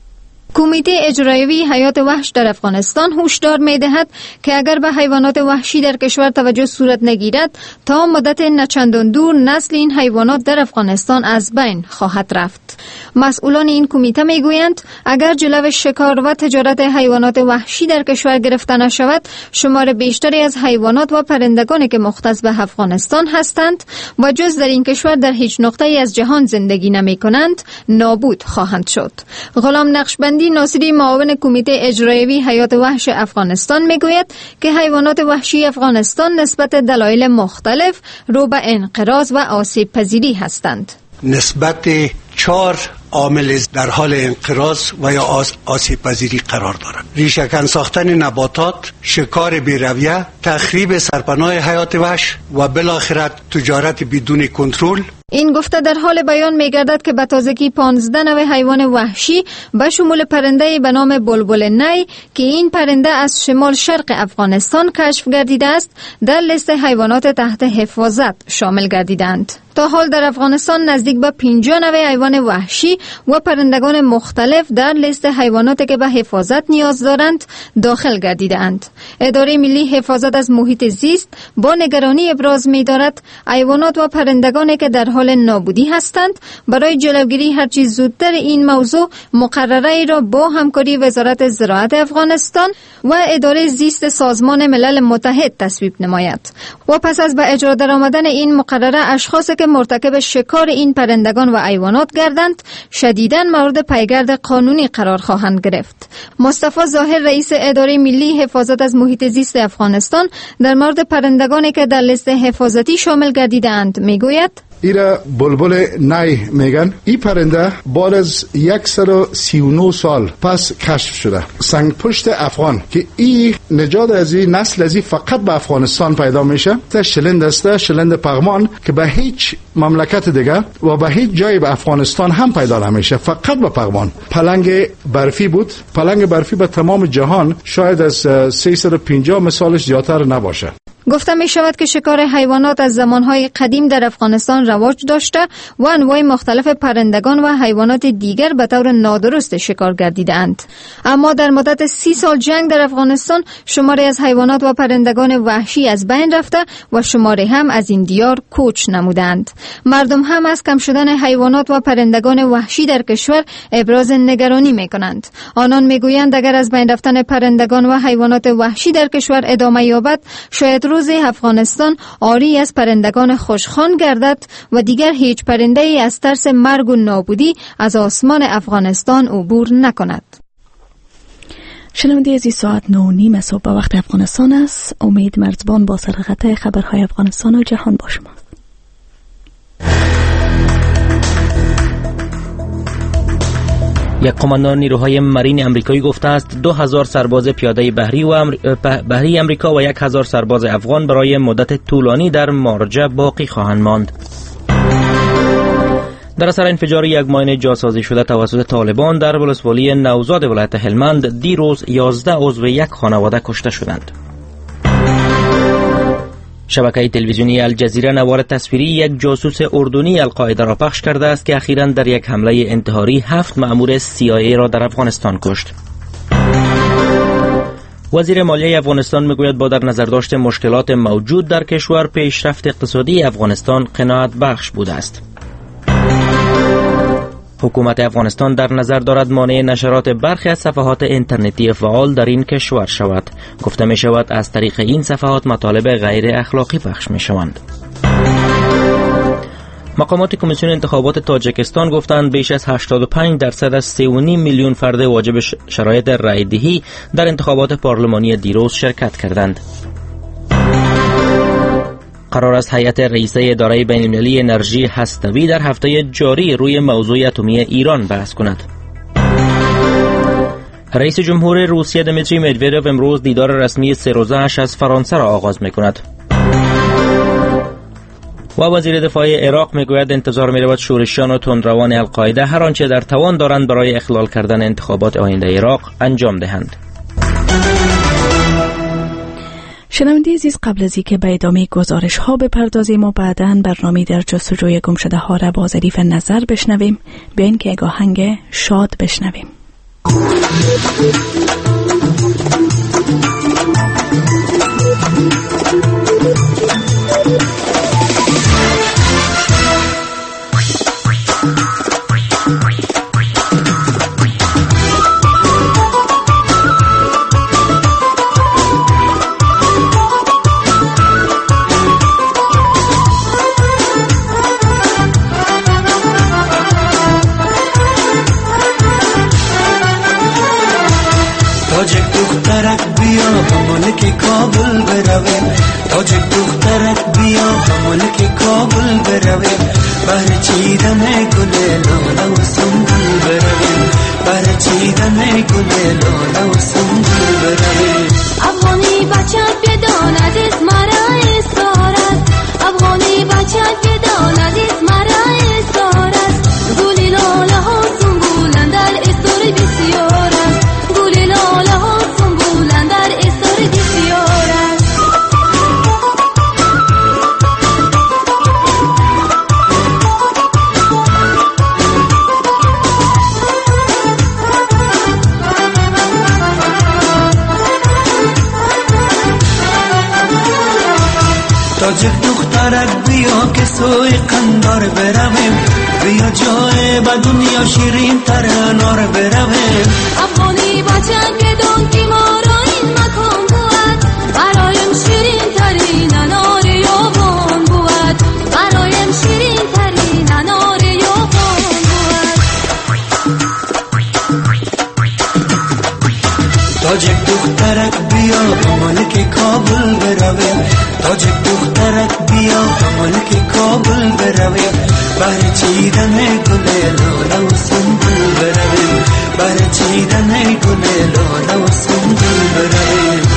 کمیته اجرایی حیات وحش در افغانستان هشدار می‌دهد که اگر به حیوانات وحشی در کشور توجه صورت نگیرد تا مدت نچندان دور نسل این حیوانات در افغانستان از بین خواهد رفت. مسئولان این کمیته میگویند اگر جلو شکار و تجارت حیوانات وحشی در کشور گرفته نشود، شمار بیشتری از حیوانات و پرندگانی که مختص به افغانستان هستند و جز در این کشور در هیچ نقطه‌ای از جهان زندگی نمی‌کنند نابود خواهند شد. غلام نقشبندی ناصری معاون کمیته اجرایی حیات وحش افغانستان میگوید که حیوانات وحشی افغانستان نسبت دلایل مختلف رو به انقراض و آسیب پذیری هستند. نسبت چهار عامل در حال انقراض و یا آسیب پذیری قرار دارند: ریشه‌کن ساختن نباتات، شکار بی‌رویه، تخریب سرپناه حیات وحش و بالاخره تجارت بدون کنترل. این گفته در حال بیان می‌گردد که به تازگی پانزده نوع حیوان وحشی به شمول پرنده به نام بلبل نی که این پرنده از شمال شرق افغانستان کشف گردیده است در لیست حیوانات تحت حفاظت شامل گردیدند. تا حال در افغانستان نزدیک به پنجاه نوع حیوان وحشی و پرندگان مختلف در لیست حیواناتی که به حفاظت نیاز دارند داخل گردیدند. اداره ملی حفاظت از محیط زیست با نگرانی ابراز می‌دارد حیوانات و پرندگانی که در حال نابودی هستند. برای جلوگیری هرچی زودتر این موضوع مقرره ای را با همکاری وزارت زراعت افغانستان و اداره زیست سازمان ملل متحد تصویب نماید و پس از به اجرا درآمدن این مقرره اشخاصی که مرتکب شکار این پرندگان و حیوانات گردند شدیداً مورد پیگرد قانونی قرار خواهند گرفت. مصطفی ظاهر رئیس اداره ملی حفاظت از محیط زیست افغانستان در مورد پرندگانی که در لیست حفاظتی شامل گردیدند میگوید: ایرا بلبل نای میگن. این پرنده بعد از صد و سی و نه سال پس کشف شده. سنگ پشت افغان که این نژاد از این نسل از این فقط به افغانستان پیدا میشه. تا شلند است، شلند پغمان که به هیچ مملکت دیگه و به هیچ جای به افغانستان هم پیدا نمیشه، فقط به پغمان. پلنگ برفی بود. پلنگ برفی به تمام جهان شاید از سیصد و پنجاه مثالش زیادتر نباشه. گفته می شود که شکار حیوانات از زمانهای قدیم در افغانستان رواج داشته و انواع مختلف پرندگان و حیوانات دیگر به طور نادرست شکار گردیدند. اما در مدت سی سال جنگ در افغانستان شماری از حیوانات و پرندگان وحشی از بین رفته و شماری هم از این دیار کوچ نمودند. مردم هم از کم شدن حیوانات و پرندگان وحشی در کشور ابراز نگرانی می کنند. آنان می گویند اگر از بین رفتن پرندگان و حیوانات وحشی در کشور ادامه یابد شاید روز افغانستان عاری از پرندگان خوشخوان گردد و دیگر هیچ پرنده ای از ترس مرگ و نابودی از آسمان افغانستان عبور نکند. شنونده از این ساعت نو نیم صبح به وقت افغانستان است. امید مرزبان با سرخط خبرهای افغانستان و جهان با شماست. یک قماندان نیروهای مرین امریکایی گفته است دو هزار سرباز پیاده بحری و امر... بحری امریکا و یک هزار سرباز افغان برای مدت طولانی در مارجه باقی خواهند ماند. در اثر انفجار یک ماین جاسازی شده توسط طالبان در ولسوالی نوزاد ولایت هلمند دیروز یازده عضو یک خانواده کشته شدند. شبکه تلویزیونی الجزیره نوار تصویری یک جاسوس اردنی القاعده را پخش کرده است که اخیراً در یک حمله انتحاری هفت مأمور سی آی ای را در افغانستان کشت. وزیر مالیه افغانستان میگوید با در نظر داشت مشکلات موجود در کشور پیشرفت اقتصادی افغانستان قناعت بخش بوده است. حکومت افغانستان در نظر دارد مانع نشرات برخی از صفحات اینترنتی فعال در این کشور شود. گفته می شود از طریق این صفحات مطالب غیر اخلاقی پخش می شوند. مقامات کمیسیون انتخابات تاجیکستان گفتند بیش از هشتاد و پنج درصد از سه و نیم میلیون فرد واجب شرایط رای دهی در انتخابات پارلمانی دیروز شرکت کردند. قرار است هیئت رئیسه اداره بین‌المللی انرژی هسته‌ای در هفته جاری روی موضوع اتمی ایران بحث کند. رئیس جمهور روسیه دمیتری مدودوف امروز دیدار رسمی سه روزه‌اش از فرانسه را آغاز می‌کند. و وزیر دفاع عراق میگوید انتظار می‌رود شورشیان و تندروان القاعده هر آنچه در توان دارند برای اخلال کردن انتخابات آینده عراق انجام دهند. شنونده عزیز، قبل از اینکه به ادامه گزارش ها بپردازیم و بعداً برنامه در جستجوی گم شده ها را با ظریف نظر بشنویم، بیاین که یک آهنگ شاد بشنویم. کابل برویم تاجک دخترک بیا ملک کابل برویم بر چیدن گل لاله و سنبل برویم بر چیدن گل لاله و سنبل برویم افغانی بچت بداند از مرا استارت افغانی بچت بداند از مرا استارت گل لاله ها سنبولن در استور بسیار است گل لاله ها سنبولن در استور بسیار است دخترک بیا که سوی قندار برویم، بیا جای با دنیا شیرین تر انار برویم. افغانی بچه که دونکی ما را این مکان بود، برایم شیرین ترین انار یابان بود، برایم شیرین ترین انار یابان بود. تاجک دخترک بیا ملک کابل برویم، تاجک دخترک بیا ملک کابل برویم، بر چیدن گل لاله و سنبل برویم، بر چیدن گل لاله و سنبل برویم.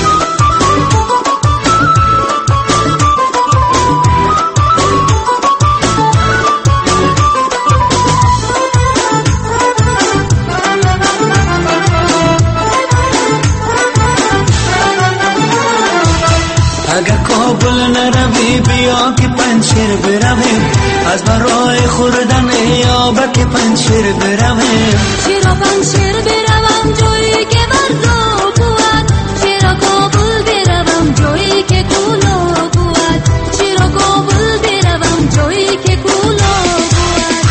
اگه کابل نروی بیا که پنشیر برویم، از برای خوردن یابه که پنشیر برویم. چرا پنشیر بروم جایی که برزا بود، چرا کابل بروم جایی که کولا بود، چرا کابل بروم جایی که کولا بود.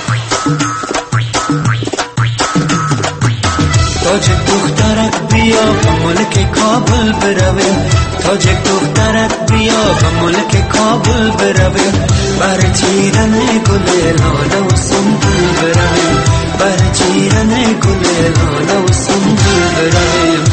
تاجک دخترک بیا ملک کابل برویم، تاجک دخترک بیا ملک کابل برویم، بر چیدن گل لاله و سنبل برویم، بر چیدن گل لاله و سنبل برویم.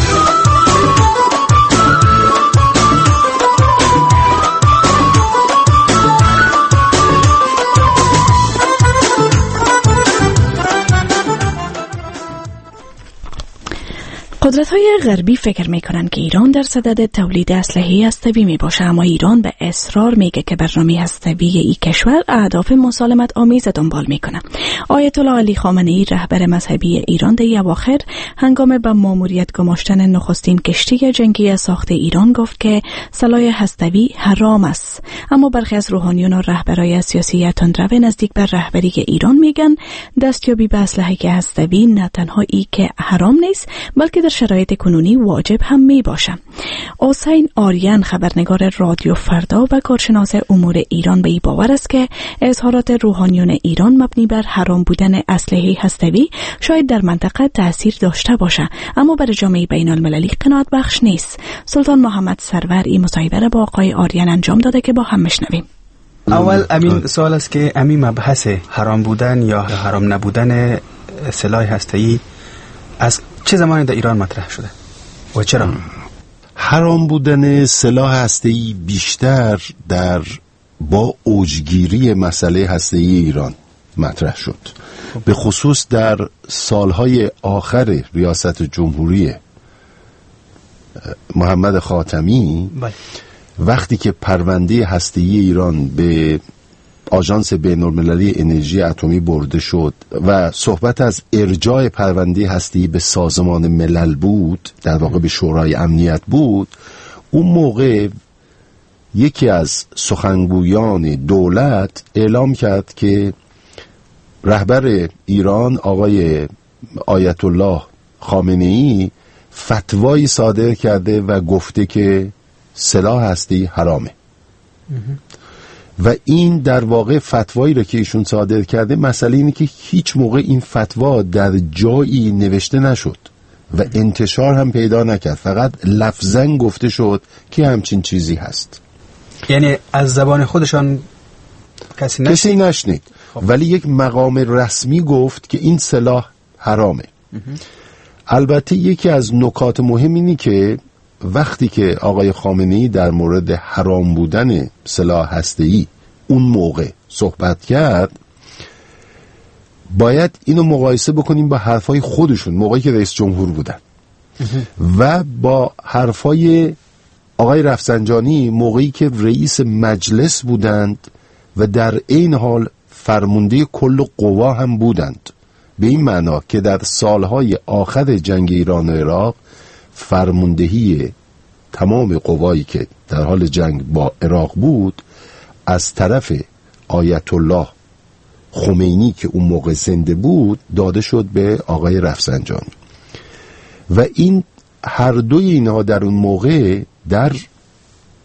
قدرت‌های غربی فکر می‌کنند که ایران در صدد تولید اسلحه هسته‌ای می‌باشد، اما ایران به اصرار میگه که برنامه هسته‌ای این کشور اهداف مسالمت آمیز دنبال میکنه. آیت الله علی خامنه‌ای رهبر مذهبی ایران در اواخر هنگام به ماموریت گماشتن نخستین کشتی جنگی ساخت ایران گفت که سلاح هسته‌ای حرام است، اما برخی از روحانیون و رهبرای سیاسی تندرو نزدیک به رهبری ایران میگن دستیابی به اسلحه هسته‌ای نه تنها ای که حرام نیست بلکه در شرایط کنونی واجب هم می باشه. حسین آریان خبرنگار رادیو فردا و کارشناس امور ایران به این باور است که اظهارات روحانیون ایران مبنی بر حرام بودن اسلحه هسته‌ای شاید در منطقه تأثیر داشته باشه، اما برای جامعه بین المللی قناعت بخش نیست. سلطان محمد سرور این مصاحبه را با آقای آریان انجام داده که با هم بشنویم. اول امین سوال است که امین مبحث حرام بودن یا حرام نبودن سلاح هسته‌ای از چه زمانی در ایران مطرح شده و چرا؟ حرام بودن سلاح هسته‌ای بیشتر در با اوجگیری مسئله هسته‌ای ایران مطرح شد، به خصوص در سالهای آخر ریاست جمهوری محمد خاتمی بای. وقتی که پرونده هسته‌ای ایران به آژانس بین‌المللی انرژی اتمی برده شد و صحبت از ارجاع پرونده هسته‌ای به سازمان ملل بود، در واقع به شورای امنیت بود، اون موقع یکی از سخنگویان دولت اعلام کرد که رهبر ایران آقای آیت الله خامنه‌ای فتوایی صادر کرده و گفته که سلاح هسته‌ای حرامه. و این در واقع فتوایی را که ایشون صادر کرده، مسئله اینه که هیچ موقع این فتوا در جایی نوشته نشد و انتشار هم پیدا نکرد، فقط لفظاً گفته شد که همچین چیزی هست. یعنی از زبان خودشان کسی نشنید؟ کسی نشنید، ولی یک مقام رسمی گفت که این سلاح حرامه. البته یکی از نکات مهم اینی که وقتی که آقای خامنه‌ای در مورد حرام بودن سلاح هسته‌ای اون موقع صحبت کرد، باید اینو مقایسه بکنیم با حرفای خودشون موقعی که رئیس جمهور بودن و با حرفای آقای رفسنجانی موقعی که رئیس مجلس بودند و در این حال فرمانده کل قوا هم بودند، به این معنا که در سالهای آخر جنگ ایران و عراق فرماندهی تمام قوایی که در حال جنگ با عراق بود از طرف آیت الله خمینی که اون موقع زنده بود داده شد به آقای رفسنجانی و این هر دوی اینها در اون موقع در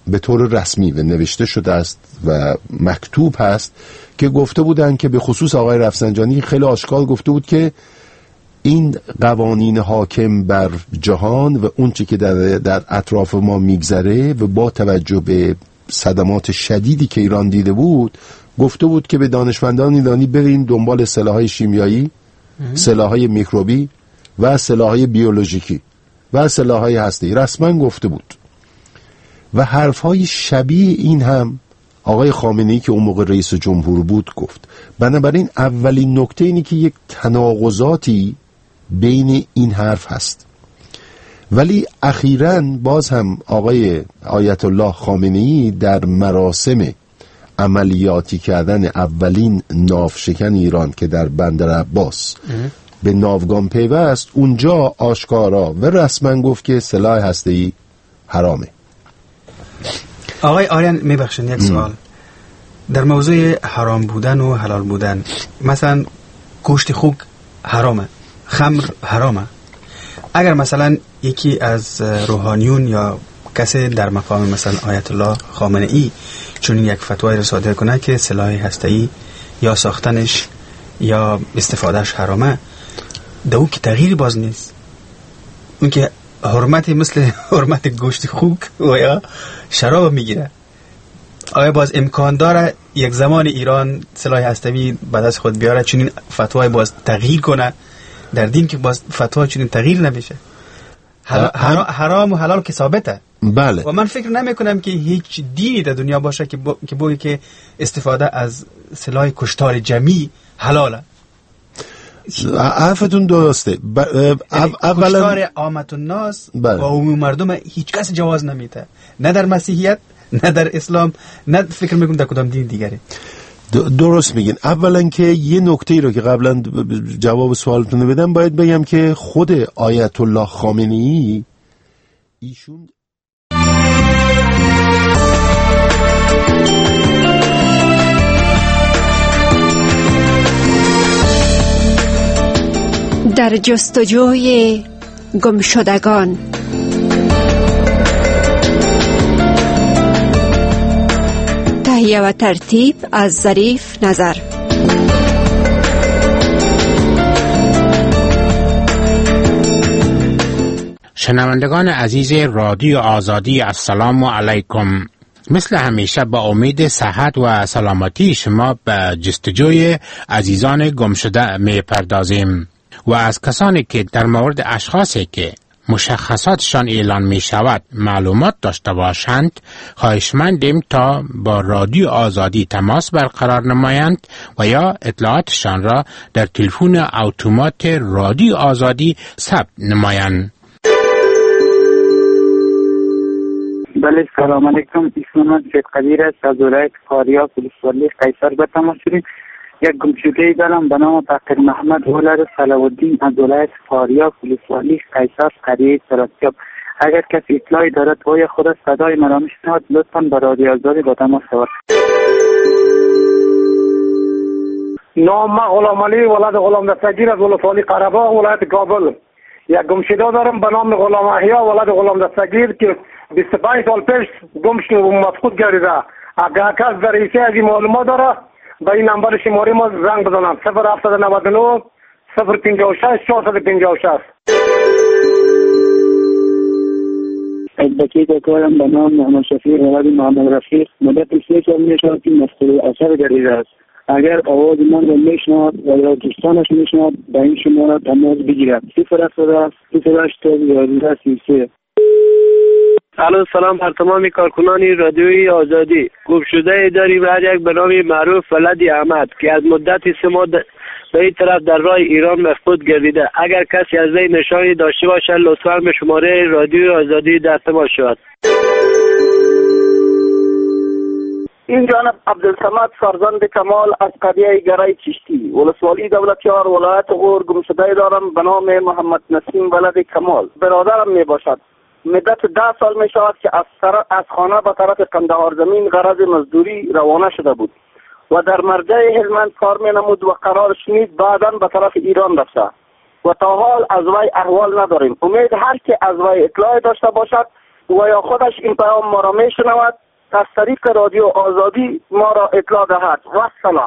به طور رسمی و نوشته شده است و مکتوب هست که گفته بودن که به خصوص آقای رفسنجانی خیلی آشکار گفته بود که این قوانین حاکم بر جهان و اون چی که در, در اطراف ما میگذره و با توجه به صدمات شدیدی که ایران دیده بود، گفته بود که به دانشمندان ایرانی بریم دنبال سلاح‌های شیمیایی، سلاح‌های میکروبی و سلاح‌های بیولوژیکی و سلاح‌های هسته‌ای. رسما گفته بود. و حرف‌های شبیه این هم آقای خامنه‌ای که اون موقع رئیس جمهور بود گفت. بنابراین اولین نکته اینی که یک تناقضاتی بین این حرف هست. ولی اخیراً باز هم آقای آیت الله خامنه‌ای در مراسم عملیاتی کردن اولین ناوشکن ایران که در بندر عباس به ناوگان پیوست، اونجا آشکارا و رسما گفت که سلاح هسته‌ای حرامه. آقای آریان میبخشن یک سوال در موضوع حرام بودن و حلال بودن. مثلا گوشت خوک حرامه، خمر حرامه. اگر مثلا یکی از روحانیون یا کسی در مقام مثلا آیت الله خامنه ای چون یک فتوای را صادر کنه که سلاح هسته‌ای یا ساختنش یا استفادهش حرامه، دو که تغییر باز نیست، اون که حرمت مثل حرمت گوشت خوک و یا شراب میگیره. آیا باز امکان داره یک زمان ایران سلاح هسته‌ای بعد از خود بیاره چون این فتوای باز تغییر کنه در دین که باز فتوا چون تغییر نمیشه؟ حرام و حلال که ثابته. بله. و من فکر نمی کنم که هیچ دینی در دنیا باشه که با... که بگه که استفاده از سلاح کشتار جمعی حلاله. حرفتون درسته. ب... اولا کشتار عامت الناس بله. و عموم مردم هیچ کس جواز نمیده، نه در مسیحیت نه در اسلام، نه فکر میکنم در کدام دین دیگری. درست میگین. اولا که یه نکته ای رو که قبلا جواب سوالتون رو بدم باید بگم که خود آیت الله خامنه‌ای ایشون در جستجوی گمشدگان. تهیه و ترتیب از ظریف نظر. شنوندگان عزیز رادیو آزادی، السلام علیکم. مثل همیشه با امید صحت و سلامتی شما به جستجوی عزیزان گمشده می پردازیم و از کسانی که در مورد اشخاصی که مشخصاتشان اعلان می شود معلومات داشته باشند خواهشمندیم تا با رادیو آزادی تماس برقرار نمایند و یا اطلاعاتشان را در تلفن اتومات رادیو آزادی ثبت نمایند. بله، سلام علیکم. اسمم سید قدیر است از ولایت فاریاب ولسوالی قیصر به تماس شدیم. یک گمشده دارم به نام تقیر محمد ولد صلاح‌الدین از ولایت فاریاب ولسوالی قیصر قریه سراسیاب. اگر کسی اطلاعی دارد و یا خود صدای مرا میشنود لطفاً به رادیو آزادی با تماس شود. نام غلام علی ولد غلام دستگیر از ولسوالی قره‌باغ ولایت کابل. یک گمشده دارم به نام غلام احیا ولد غلام دستگیر که بیست و پنج سال پیش گم شده و مفقود گردیده. اگر کس در ایسی از این معلومات داره به این نمبر شماره ما زنگ بزنم صفر هفتصد و نود و نه صفر پنجاه و شش چهارصد و پنجاه و شش. از بکی دکارم به نام محمد شفیق ولد محمد رفیق مدت سه سال میشود که مفقود اثر گردیده است. اگر آواز من رو میشنود و یا دوستانش میشنود به این شماره تماس بگیرد صفر هفتاد صفر هشتاد یازده سی و سه. الو، سلام بر تمامی کارکنان رادیوی آزادی. گمشده داریم هر یک به نام معروف ولد احمد که از مدت سه ماه به این طرف در راه ایران مفقود گردیده. اگر کسی از این نشانی داشته باشد لطفا به شماره رادیوی آزادی در تماس شود. این جانب عبدالصمد فرزند کمال از قریه گرای چشتی ولسوالی دولتیار ولایت غور گمشده دارم به نام محمد نسیم ولد کمال. برادرم می باشد. مدت ده سال می شود که از, از خانه به طرف قندهار زمین غرض مزدوری روانه شده بود و در مرجع هلمند کار می نمود و قرار شنید بعداً به طرف ایران رفته و تا حال از وی احوال نداریم. امید هر که از وی اطلاع داشته باشد و یا خودش این پیام ما را میشنود از طریق رادیو آزادی ما را اطلاع دهد. و سلام.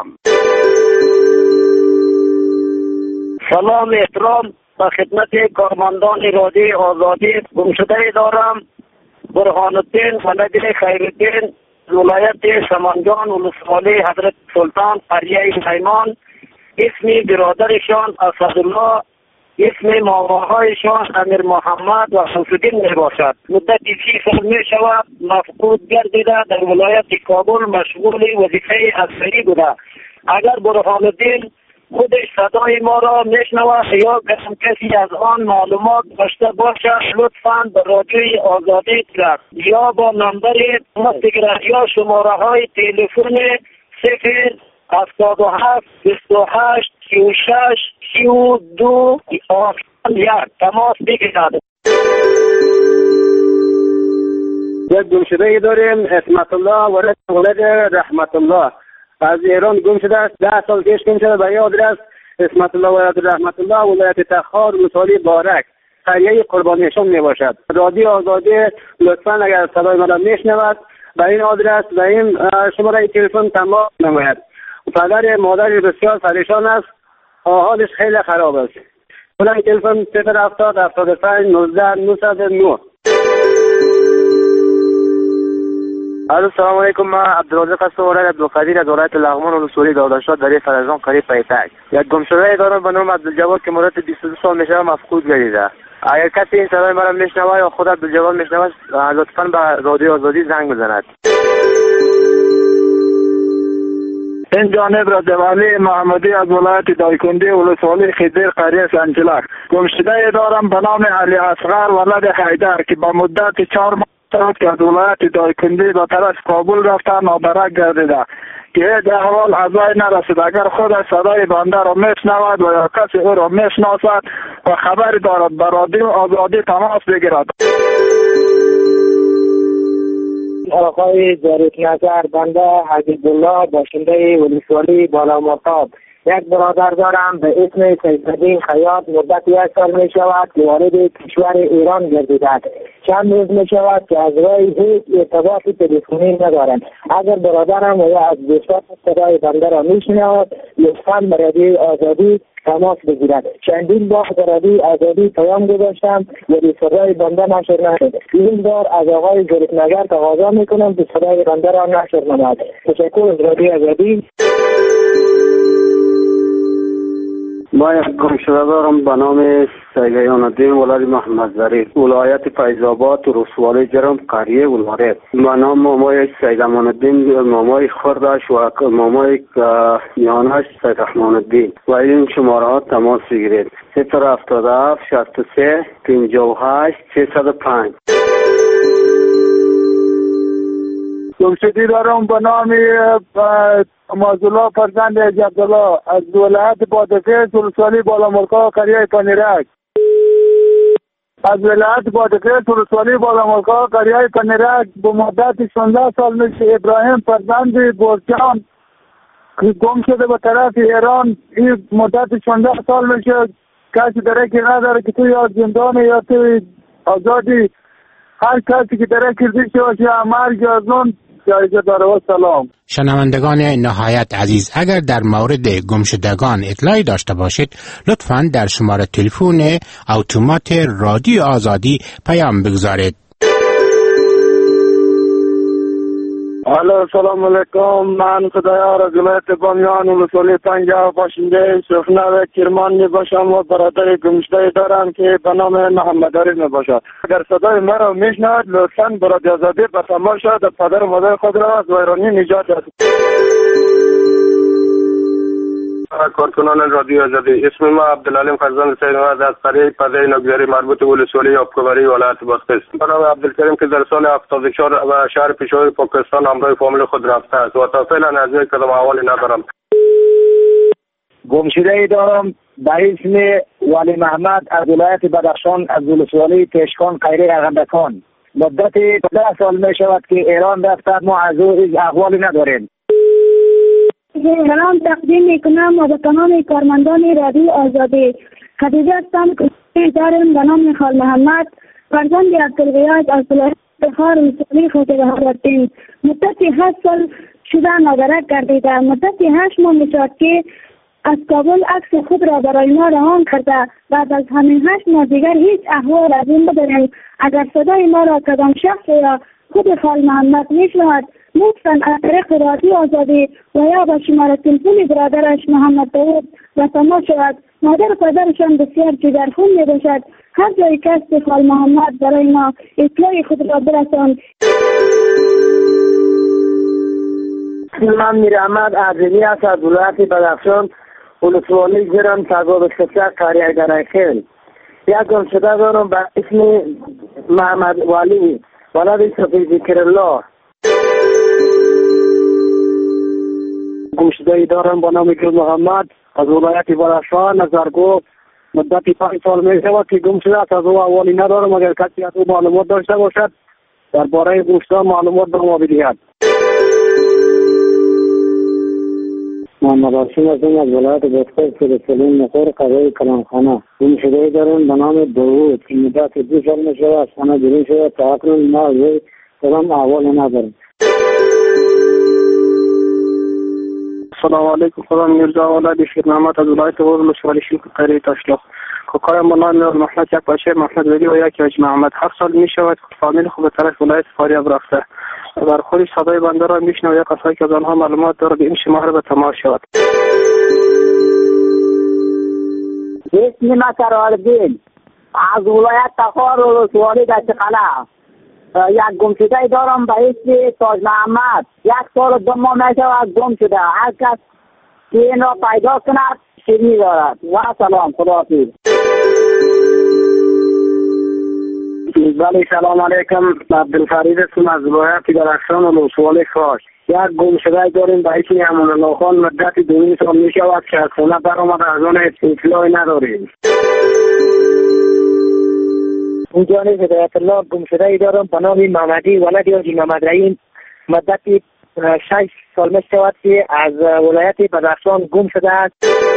سلام احترام و خدمت کارمندان رادیو آزادی. گمشده دارم برهان الدین ولد خیرالدین، ولایت سمنگان، ولسوالی حضرت سلطان، قریه پیمان. اسم برادرشان اسدالله، اسم ماماهایشان امیر محمد و شمس‌الدین می باشد. مدت سی سال می شود مفقود گردیده، در ولایت کابل مشغول وظیفه عسکری بوده. اگر برهان الدین خودش صدای ما را میشنود یا کسی از آن معلومات داشته باشد لطفاً به رادیوی آزادی تلفن یا با نمبر مستقر یا شماره های تلفن صفر هفتاد و هفت بیست و هشت سی و شش سی و دو یک تماس بگیرد. یک گمشده داریم اسمت الله ولد ولد رحمت الله، از ایران گم شده است. ده سال پیش گم شده. به یاد است اسمت الله ولد رحمت الله، ولایت تخار، ولسوالی بارک، قریه قربانیشان می باشد. رادیو آزادی لطفاً اگر صدای مرا میشنود به این آدرس و این شماره تلفن تماس نماید. پدر مادر بسیار پریشان است، حالش خیلی خراب است. شماره تلفن صفر هفتاد هفتاد و پنج نوزده نهصد و نه. السلام علیکم. من عبدالرزاق هستم، ولد عبدالقدیر از ولایت لغمان، ولسوالی دادرشاه، در فرزان، قریه پایتخت. یک گمشده دارم به نام عبدالجواد که مدت بیست و دو سال میشه مفقود گردیده. اگر کسی این صدای مرا میشنوه یا خود عبدالجواد میشنوه لطفاً به رادیو آزادی زنگ بزند. این جانب را دولی محمدی از ولایت دایکندی، ولسوالی خیدر، قریه سنجلک. گمشده دارم به نام علی اصغر ولد حیدر که به مدت چهار ماه که از ولایت دایکندی به طرف کابل رفته نابرک گردیده که در حال عزای نرسید. اگر خود صدای بنده را میشنود و یا کسی او را میشناسد و خبری دارد به رادیو آزادی تماس بگیرد. آقای ظریف نظر، بنده حبیب الله، باشنده ولسوالی بالامرتاب. یک برادر دارم به اسم سیدالدین خیاط، مدت یک سال می شود که وارد کشور ایران گردیده است. چند روز می شود که از راه هیچ ارتباط تلفنی ندارند. اگر برادرم و یا از دوستان صدای بنده را می شنود لطفاً به رادیو آزادی تماس بگیرد. چندین بار به رادیو آزادی پیام گذاشتم ولی صدای بنده نشر نشد. این بار از آقای ظریف نظر تقاضا می کنم که صدای بنده را نشر نماید. تشکر از رادیو آزادی. ما یک گمشده دارم به نام سیدیان الدین ولد محمد ظریف، ولایت فیض آباد، ولسوالی جرم، قریه ولایت. به نام مامای سیدامان الدین، مامای خردش و مامای یانش سید رحمان الدین و این شماره ها تماس بگیرید. صفر هفتاد و هفت شصت و سه پنجاه و هشت سیصد و پنج. گمشدی دارم به نام مازولا فرزند عبدالله از ولایت بادغیس، ولسوالی بالامرکا، قریه پنیرک. از ولایت بادغیس، ولسوالی بالامرکا، قریه پنیرک به مدت شانزده سال میشه ابراهیم فرزند بورجان که گم شده به طرف ایران. این مدت شانزده سال میشه کسی درکی نداره که توی یا زندان یا توی آزادی. هر کسی که درکی دیشه باشه مرگ یا زن جایزه داره. و سلام. شنوندگان نهایت عزیز، اگر در مورد گمشدگان اطلاعی داشته باشید لطفاً در شماره تلفن اتومات رادیو آزادی پیام بگذارید. الو سلام علیکم. من خدایار از ولایت بامیان، ولسوالی پنجاه، باشنده سخنه کرمان می باشم و برادر گمشده دارم که به نام محمد علی می باشد. اگر صدای مرا میشنود لطفاً به رادیو آزادی به تماس شد پدر و مادر خود را از ویرانی نجات دهد. کارکنان رادیو آزادی، اسم ما عبدالعلیم فرزند سیدنواز از قریه پده نگذاری مربوط ولسوالی آبکوبری ولایت بادغیس. به نام عبدالکریم که در سال هفتاد و چهار و شهر پشاور پاکستان همراه فامیل خود رفته است و تا فعلا از یک کدام احوالی ندارم. گمشده ای دارم به اسم ولی محمد از ولایت بدخشان، از ولسوالی تشکان، قریه اغندکان. مدت ده سال می شود که ایران رفته، ما از او احوالی نداریم. سلام تقدیم میکنم و به تمام کارمندان رادیو آزادی. خدیجه هستم که دارم به نام خال محمد، فرزند عبدالغیاث از ولایت افتخار مثالی خود را داشتیم. مدت هشت سال شده نادرک گردیده. مدت هشت ماه میشد که از کابل عکس خود را برای ما رهان کرده. بعد از همین هشت ماه دیگر هیچ احوال از این نداریم. اگر صدای ما را کدام شخص یا خود خال محمد میشنود، لطفاً از طریق رادیو آزادی و یا به شماره تلفن برادرش محمد داود و تماس شود. مادر پدرشان بسیار جگرخون می باشد. هر جای کسی خال محمد برای ما اطلاع خود را برساند. من میر احمد عبدلی است از ولایت بدخشان، ولسوالی زرم تگاب شفته قریه گرایخیل. یک گمشده دارم به اسم محمد والی ولد صفی ذکر الله. گمشده دارم با نام گل محمد از ولایت بدخشان نظرگو. مدت پنج سال می شود که گم شده است. از او احوالی ندارم. اگر کسی از او معلومات داشته باشد درباره گمشده معلومات به ما بدهد. محمد هاشم هستم از ولایت بادغیس فلسطین نخور قضای کلانخانه. گمشده دارم به نام داوود که مدت دو سال می شود از خانه بیرون شده. تا اکنون ما از وی کدام احوالی نداریم. سلام علیکم. خودم میرزا اولاد شیر محمد از ولایت غور ولسوالی شیخ قریه تاشلاق. کوکایم بنام محمد یک بچه محمد ولی و یک حاج محمد. هفت سال می شود که فامیل خود به طرف ولایت فاریاب رفته. در خودش صدای بنده را میشنه و یک کسایی که از آنها معلومات داره به این شماره به تماس شود. اسم مسرالدین از ولایت تخار ولسوالی دشقله. یک گمشده دارم به اسم تاج محمد. یک سال دو ماه می شود گم شده. هر کس که این را پیدا کند شیرینی دارد. و سلام. خداحافظ. بله سلام علیکم. عبدالفرید هستم از ولایت بدخشان ولسوالی خاص. یک گمشده داریم به اسم امان الله خان. مدت دو نیم سال می شود که از خانه برآمده. از آن اطلاعی نداریم. اون جانب هدایت الله گمشده دارم به نام محمدی ولد حاجی محمد رحیم. مدت شش سال می شود که از ولایت بدخشان گم شده است.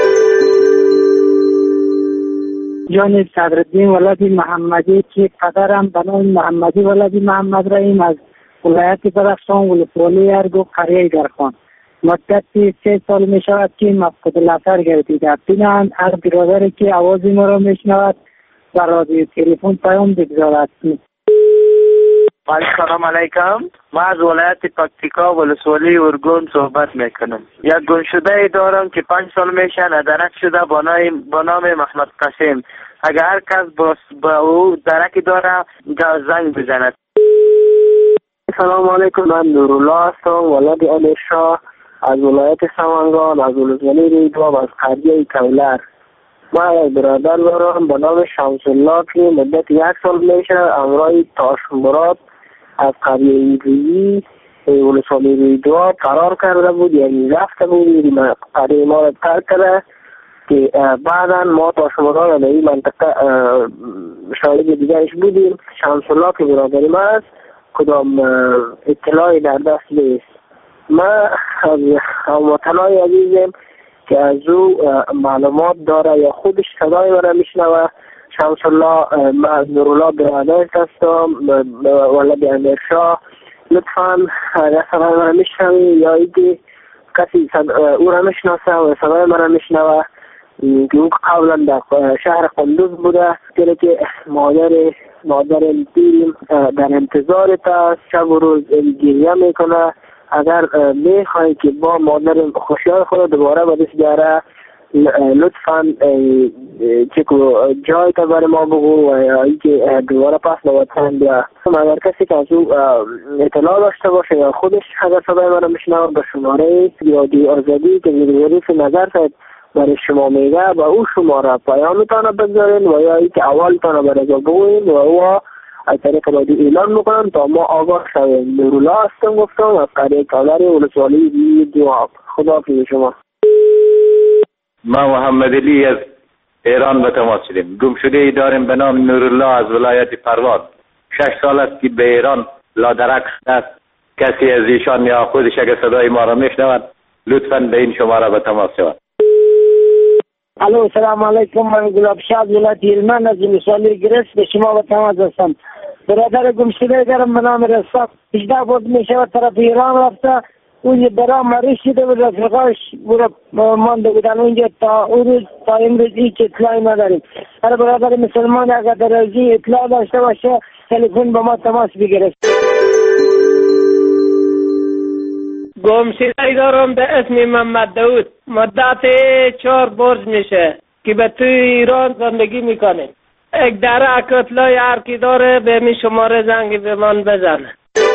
جانب صدرالدین ولد محمدی که پدرم به نام محمدی ولد محمد رحیم از ولایت بدخشان ولسوالی ارگو قریه گرخان. مدت سه سال می شود که مفقود الاثر گردیده. بینند هر برادری که آواز ما را می شنود در رادیو تلفن پیام بگذارد. سلام علیکم. ما از ولایت پکتیکا ولسوالی ارگون صحبت میکنم. یک گمشده دارم که پنج سال میشه ندرک شده با نام محمد قاسم. اگر هر کس با او درکی داره زنگ بزند. سلام علیکم. من نورالله هستم ولد علی شاه از ولایت سمنگان از ولسوالی ریدواب از قریه کولر. ما یک برادر دارم به نام شمس الله که مدت یک سال میشه امرای تاش مراد از قریه ایدویی ولسوالی ریدواب قرار کرده بود. یعنی رفته بود قریه ما را ترک کرده که بعدا ما تاش مراد در این منطقه شاید دیگرش بودیم. شمس الله که برادری ما است کدام اطلاعی در دست نیست. ما هموطنای عزیزم که از او معلومات داره یا خودش صدای من میشنوه. شمس الله من نورالله برادر هستم ولد امیرشاه. لطفا اگر صدای من میشنوی یا اینکه کسی او را میشناسه و صدای من میشنوه که او قبلا در شهر قندوز بوده که که مادر مادر دیم در انتظارت است شب و روز گریه میکنه. اگر میخوایی که با مادر خوشیار خود دوباره به دست بیاره لطفا چکو جای تا برای ما بگو و یا ای که دوباره پس نواتن بیا. اگر کسی که از او اطلاع داشته باشه یا خودش اگر صدای من میشنوه به شماره رادیو آزادی که ویدیوریف نظر ساید برای شما میگه و او شماره پیامتان بگذارین و یا ای که اولتان برای بگوین و او از طریق رادیو اعلان میکنم تا ما آگاه شویم. نورالله هستم گفتم از قریه کولر ولسوالی ریدواب. خداحافظ شما. ما محمد علی از ایران به تماس شدیم. گمشده ای داریم به نام نورالله از ولایت پروان. شش سال است که به ایران لادرک است. کسی از ایشان یا خودش اگر صدای ما را میشنود لطفاً به این شماره به تماس شود. الو سلام علیکم. من گلاب شاه ولایت هلمند از ولسوالی گرس به شما به تماس هستم. برادر گمشده دارم به نام رستم هجده بود می شود طرف ایران رفته اون برام مریض شده بود رفقاش برو مانده بودن اونجا تا اون روز تا امروز هیچ اطلاعی نداریم. هر برادر مسلمان اگر در از اطلاع داشته باشه تلفن با ما تماس بگیره. گمشده دارم به اسم محمد داود مدت چهار برج میشه که به توی ایران زندگی میکنه. یک درک اطلاعی هر کی داره به می شماره زنگ به من بزنه.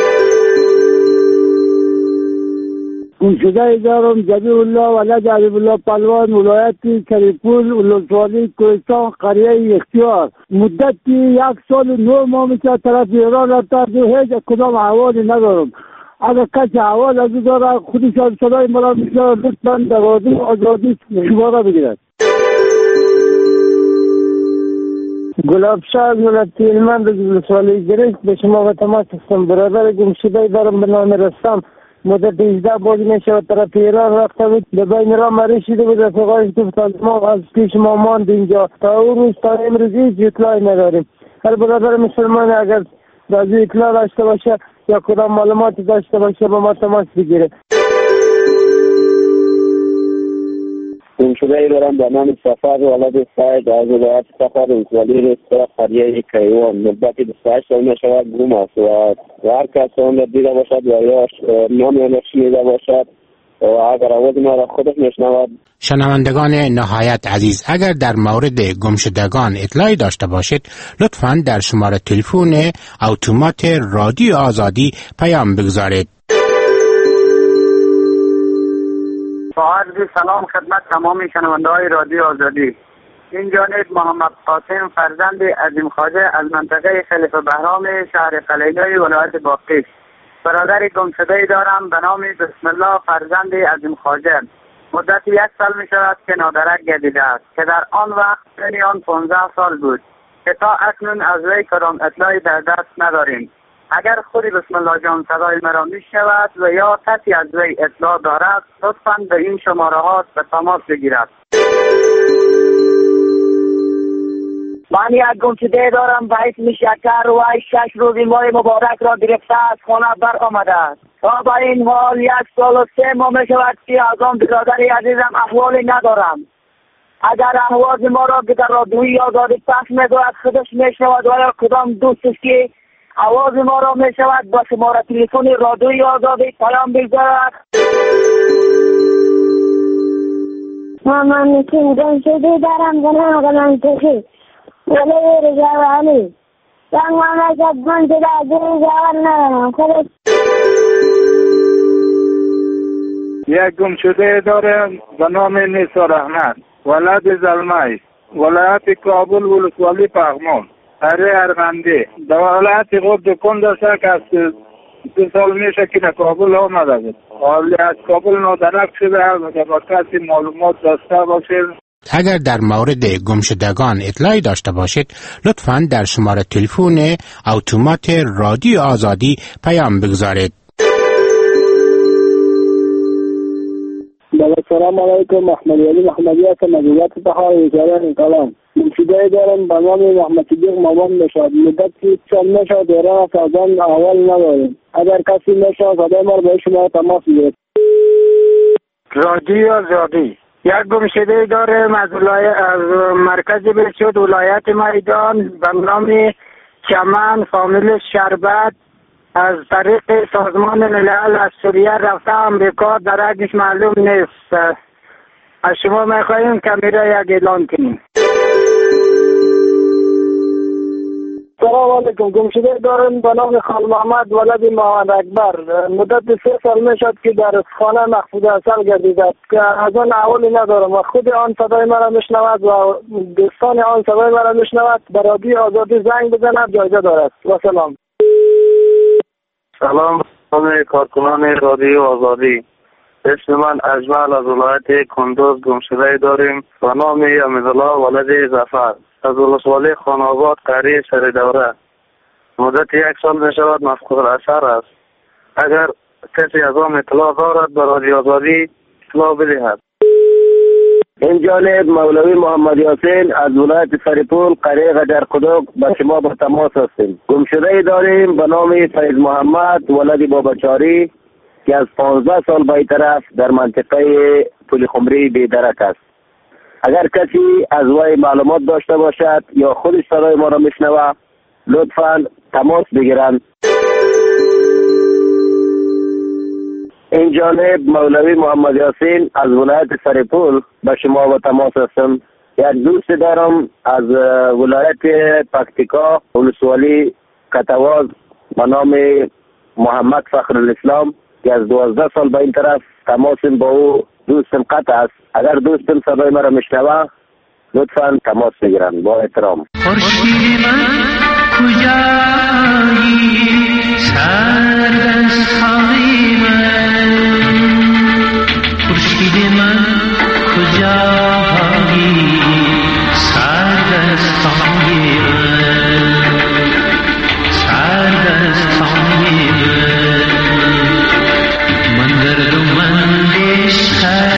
گمشده دارم جبی الله ولد عبیب الله پلوان ولایت کریپول ولسوالی کوهستان قریه اختیار مدتی یک سال نو ماه میشه طرف ایران رفته دو هیچ کدام حوالی ندارم. اگر کسی حوال از داره خودشان صدای مرا میشه لطفاً در رادیو آزادی شماره بگیرد. گلاب شاه از ولایت هلمند از ولسوالی گرشت به شما و تماس هستم. برادر گمشده دارم به نام رستم مدت هجده بازی میشه طرف ایران رفته بود به بین را مریض شده بود رفقایش گفت از ما از پیش ما ماند اینجا تا اون روز تا امروز هیچ اطلاعی نداریم. هر برادر مسلمان اگر از اطلاع داشته باشه یا کدام معلومات داشته باشه با ما تماس بگیره. گمشده ای دارم به نام سفر ولد سعید از ولایت سفر ولسوالی رسته قریه کیوان مدت بیست و هشت سال میشود گم است و هر کس آن را دیده باشد و یا نام آن را شنیده باشد و اگر آواز ما را خودش میشنود. شنوندگان نهایت عزیز اگر در مورد گمشدگان اطلاعی داشته باشید لطفاً در شماره تلفن اتومات رادیو آزادی پیام بگذارید. با عرض سلام خدمت تمام شنونده های رادیو آزادی. این جانب محمد قاسم فرزند عظیم خواجه از منطقه خلیفه بهرام شهر قلیلی ولایت باقی. برادر گمشده دارم به نام بسم الله فرزند عظیم خواجه مدت یک سال می شود که نادرک گردیده است که در آن وقت سن آن پانزده سال بود که تا اکنون از وی کدام اطلاعی در دست نداریم. اگر خود بسم الله جان صدای مرا می شود و یا کسی از وی اطلاع دارد لطفاً به این شماره ها به تماس بگیرد. من یک گمشده دارم به اسم شکر و شش روزی ماه مبارک را گرفته از خانه بر آمده است. تا به این حال یک سال و سه ماه می شود که از آن برادر عزیزم احوالی ندارم. اگر آواز ما را که در رادیوی آزادی پخش می‌کند خودش میشنود و یا کدام دوستش که آواز ما را میشود با شماره تلفن رادیوی آزادی پیام بگذارد. من میتونم گمشده دارم به نام غلامتخی ولی رجاوانی و مملکت گمشده از رجاوان ندارم خودش. یک گمشده دارم به نام نیسار احمد ولد زلمه ولایت کابل ولسوالی پغمان اره ارغنده در ولایت قب دکان داشته که از دو سال میشه که در کابل آمده بود. حالی از کابل نادرک شده و با کسی معلومات داشته باشید. اگر در مورد گمشدگان اطلاعی داشته باشید لطفاً در شماره تلفن اتومات رادیو آزادی پیام بگذارید. سلام علیکم محمد علی محمدی هستم از ولایت بهار وزارت کلام. گمشده دارم به نام محمد صدیق مامان میشد مدت که سال میشد ایران است از آن احوال نداریم. اگر کسی میشد صدای ما به شما تماس بگیرد. رادیو آزادی یک گمشده دارم از ولایت از مرکز بلشود ولایت میدان به نام چمن فامیل شربت از طریق سازمان ملل از سوریه رفته امریکا درجش معلوم نیست. از شما میخواییم کمیره یک اعلان کنیم. سلام علیکم. گمشده دارم به نام خال محمد ولد محمد اکبر مدت سه سال میشد که در خانه محفوظ اصل گردیده که از آن احوالی ندارم و خود آن صدای مرا میشنود و دوستان آن صدای مرا میشنود. به رادیو آزادی زنگ بزند جایزه دارد. و سلام. سلام همه کارکنان رادیو آزادی. اسم من اجمل از ولایت کندوز گمشده داریم و نام امیدالله ولد ظفر از ولسوالی خاناباد قریه سر دوره مدت یک سال می شود مفقود الاثر است. اگر کسی از آن اطلاع دارد به رادیو آزادی اطلاع بدهد. این جانب مولوی محمد یاسین از ولایت سرپول قریه غجر قدوق با شما با تماس هستیم. گمشده داریم به نام فیض محمد ولد باباچاری که از پانزده سال به این طرف در منطقه پل خمری بیدرک است. اگر کسی از وی معلومات داشته باشد یا خودش صدای ما را میشنوه لطفاً تماس بگیرند. این جانب مولوی محمد یاسین از ولایت سرپول به شما با تماس هستم. یک دوست دارم از ولایت پکتیکا ولسوالی کتواز به نام محمد فخر الاسلام که از دوازده سال به این طرف تماسم با او دوستم قطع است. اگر دوستم صدای مرا میشنوه لطفاً تماس بگیرن. با احترام. خورشید من کجایی؟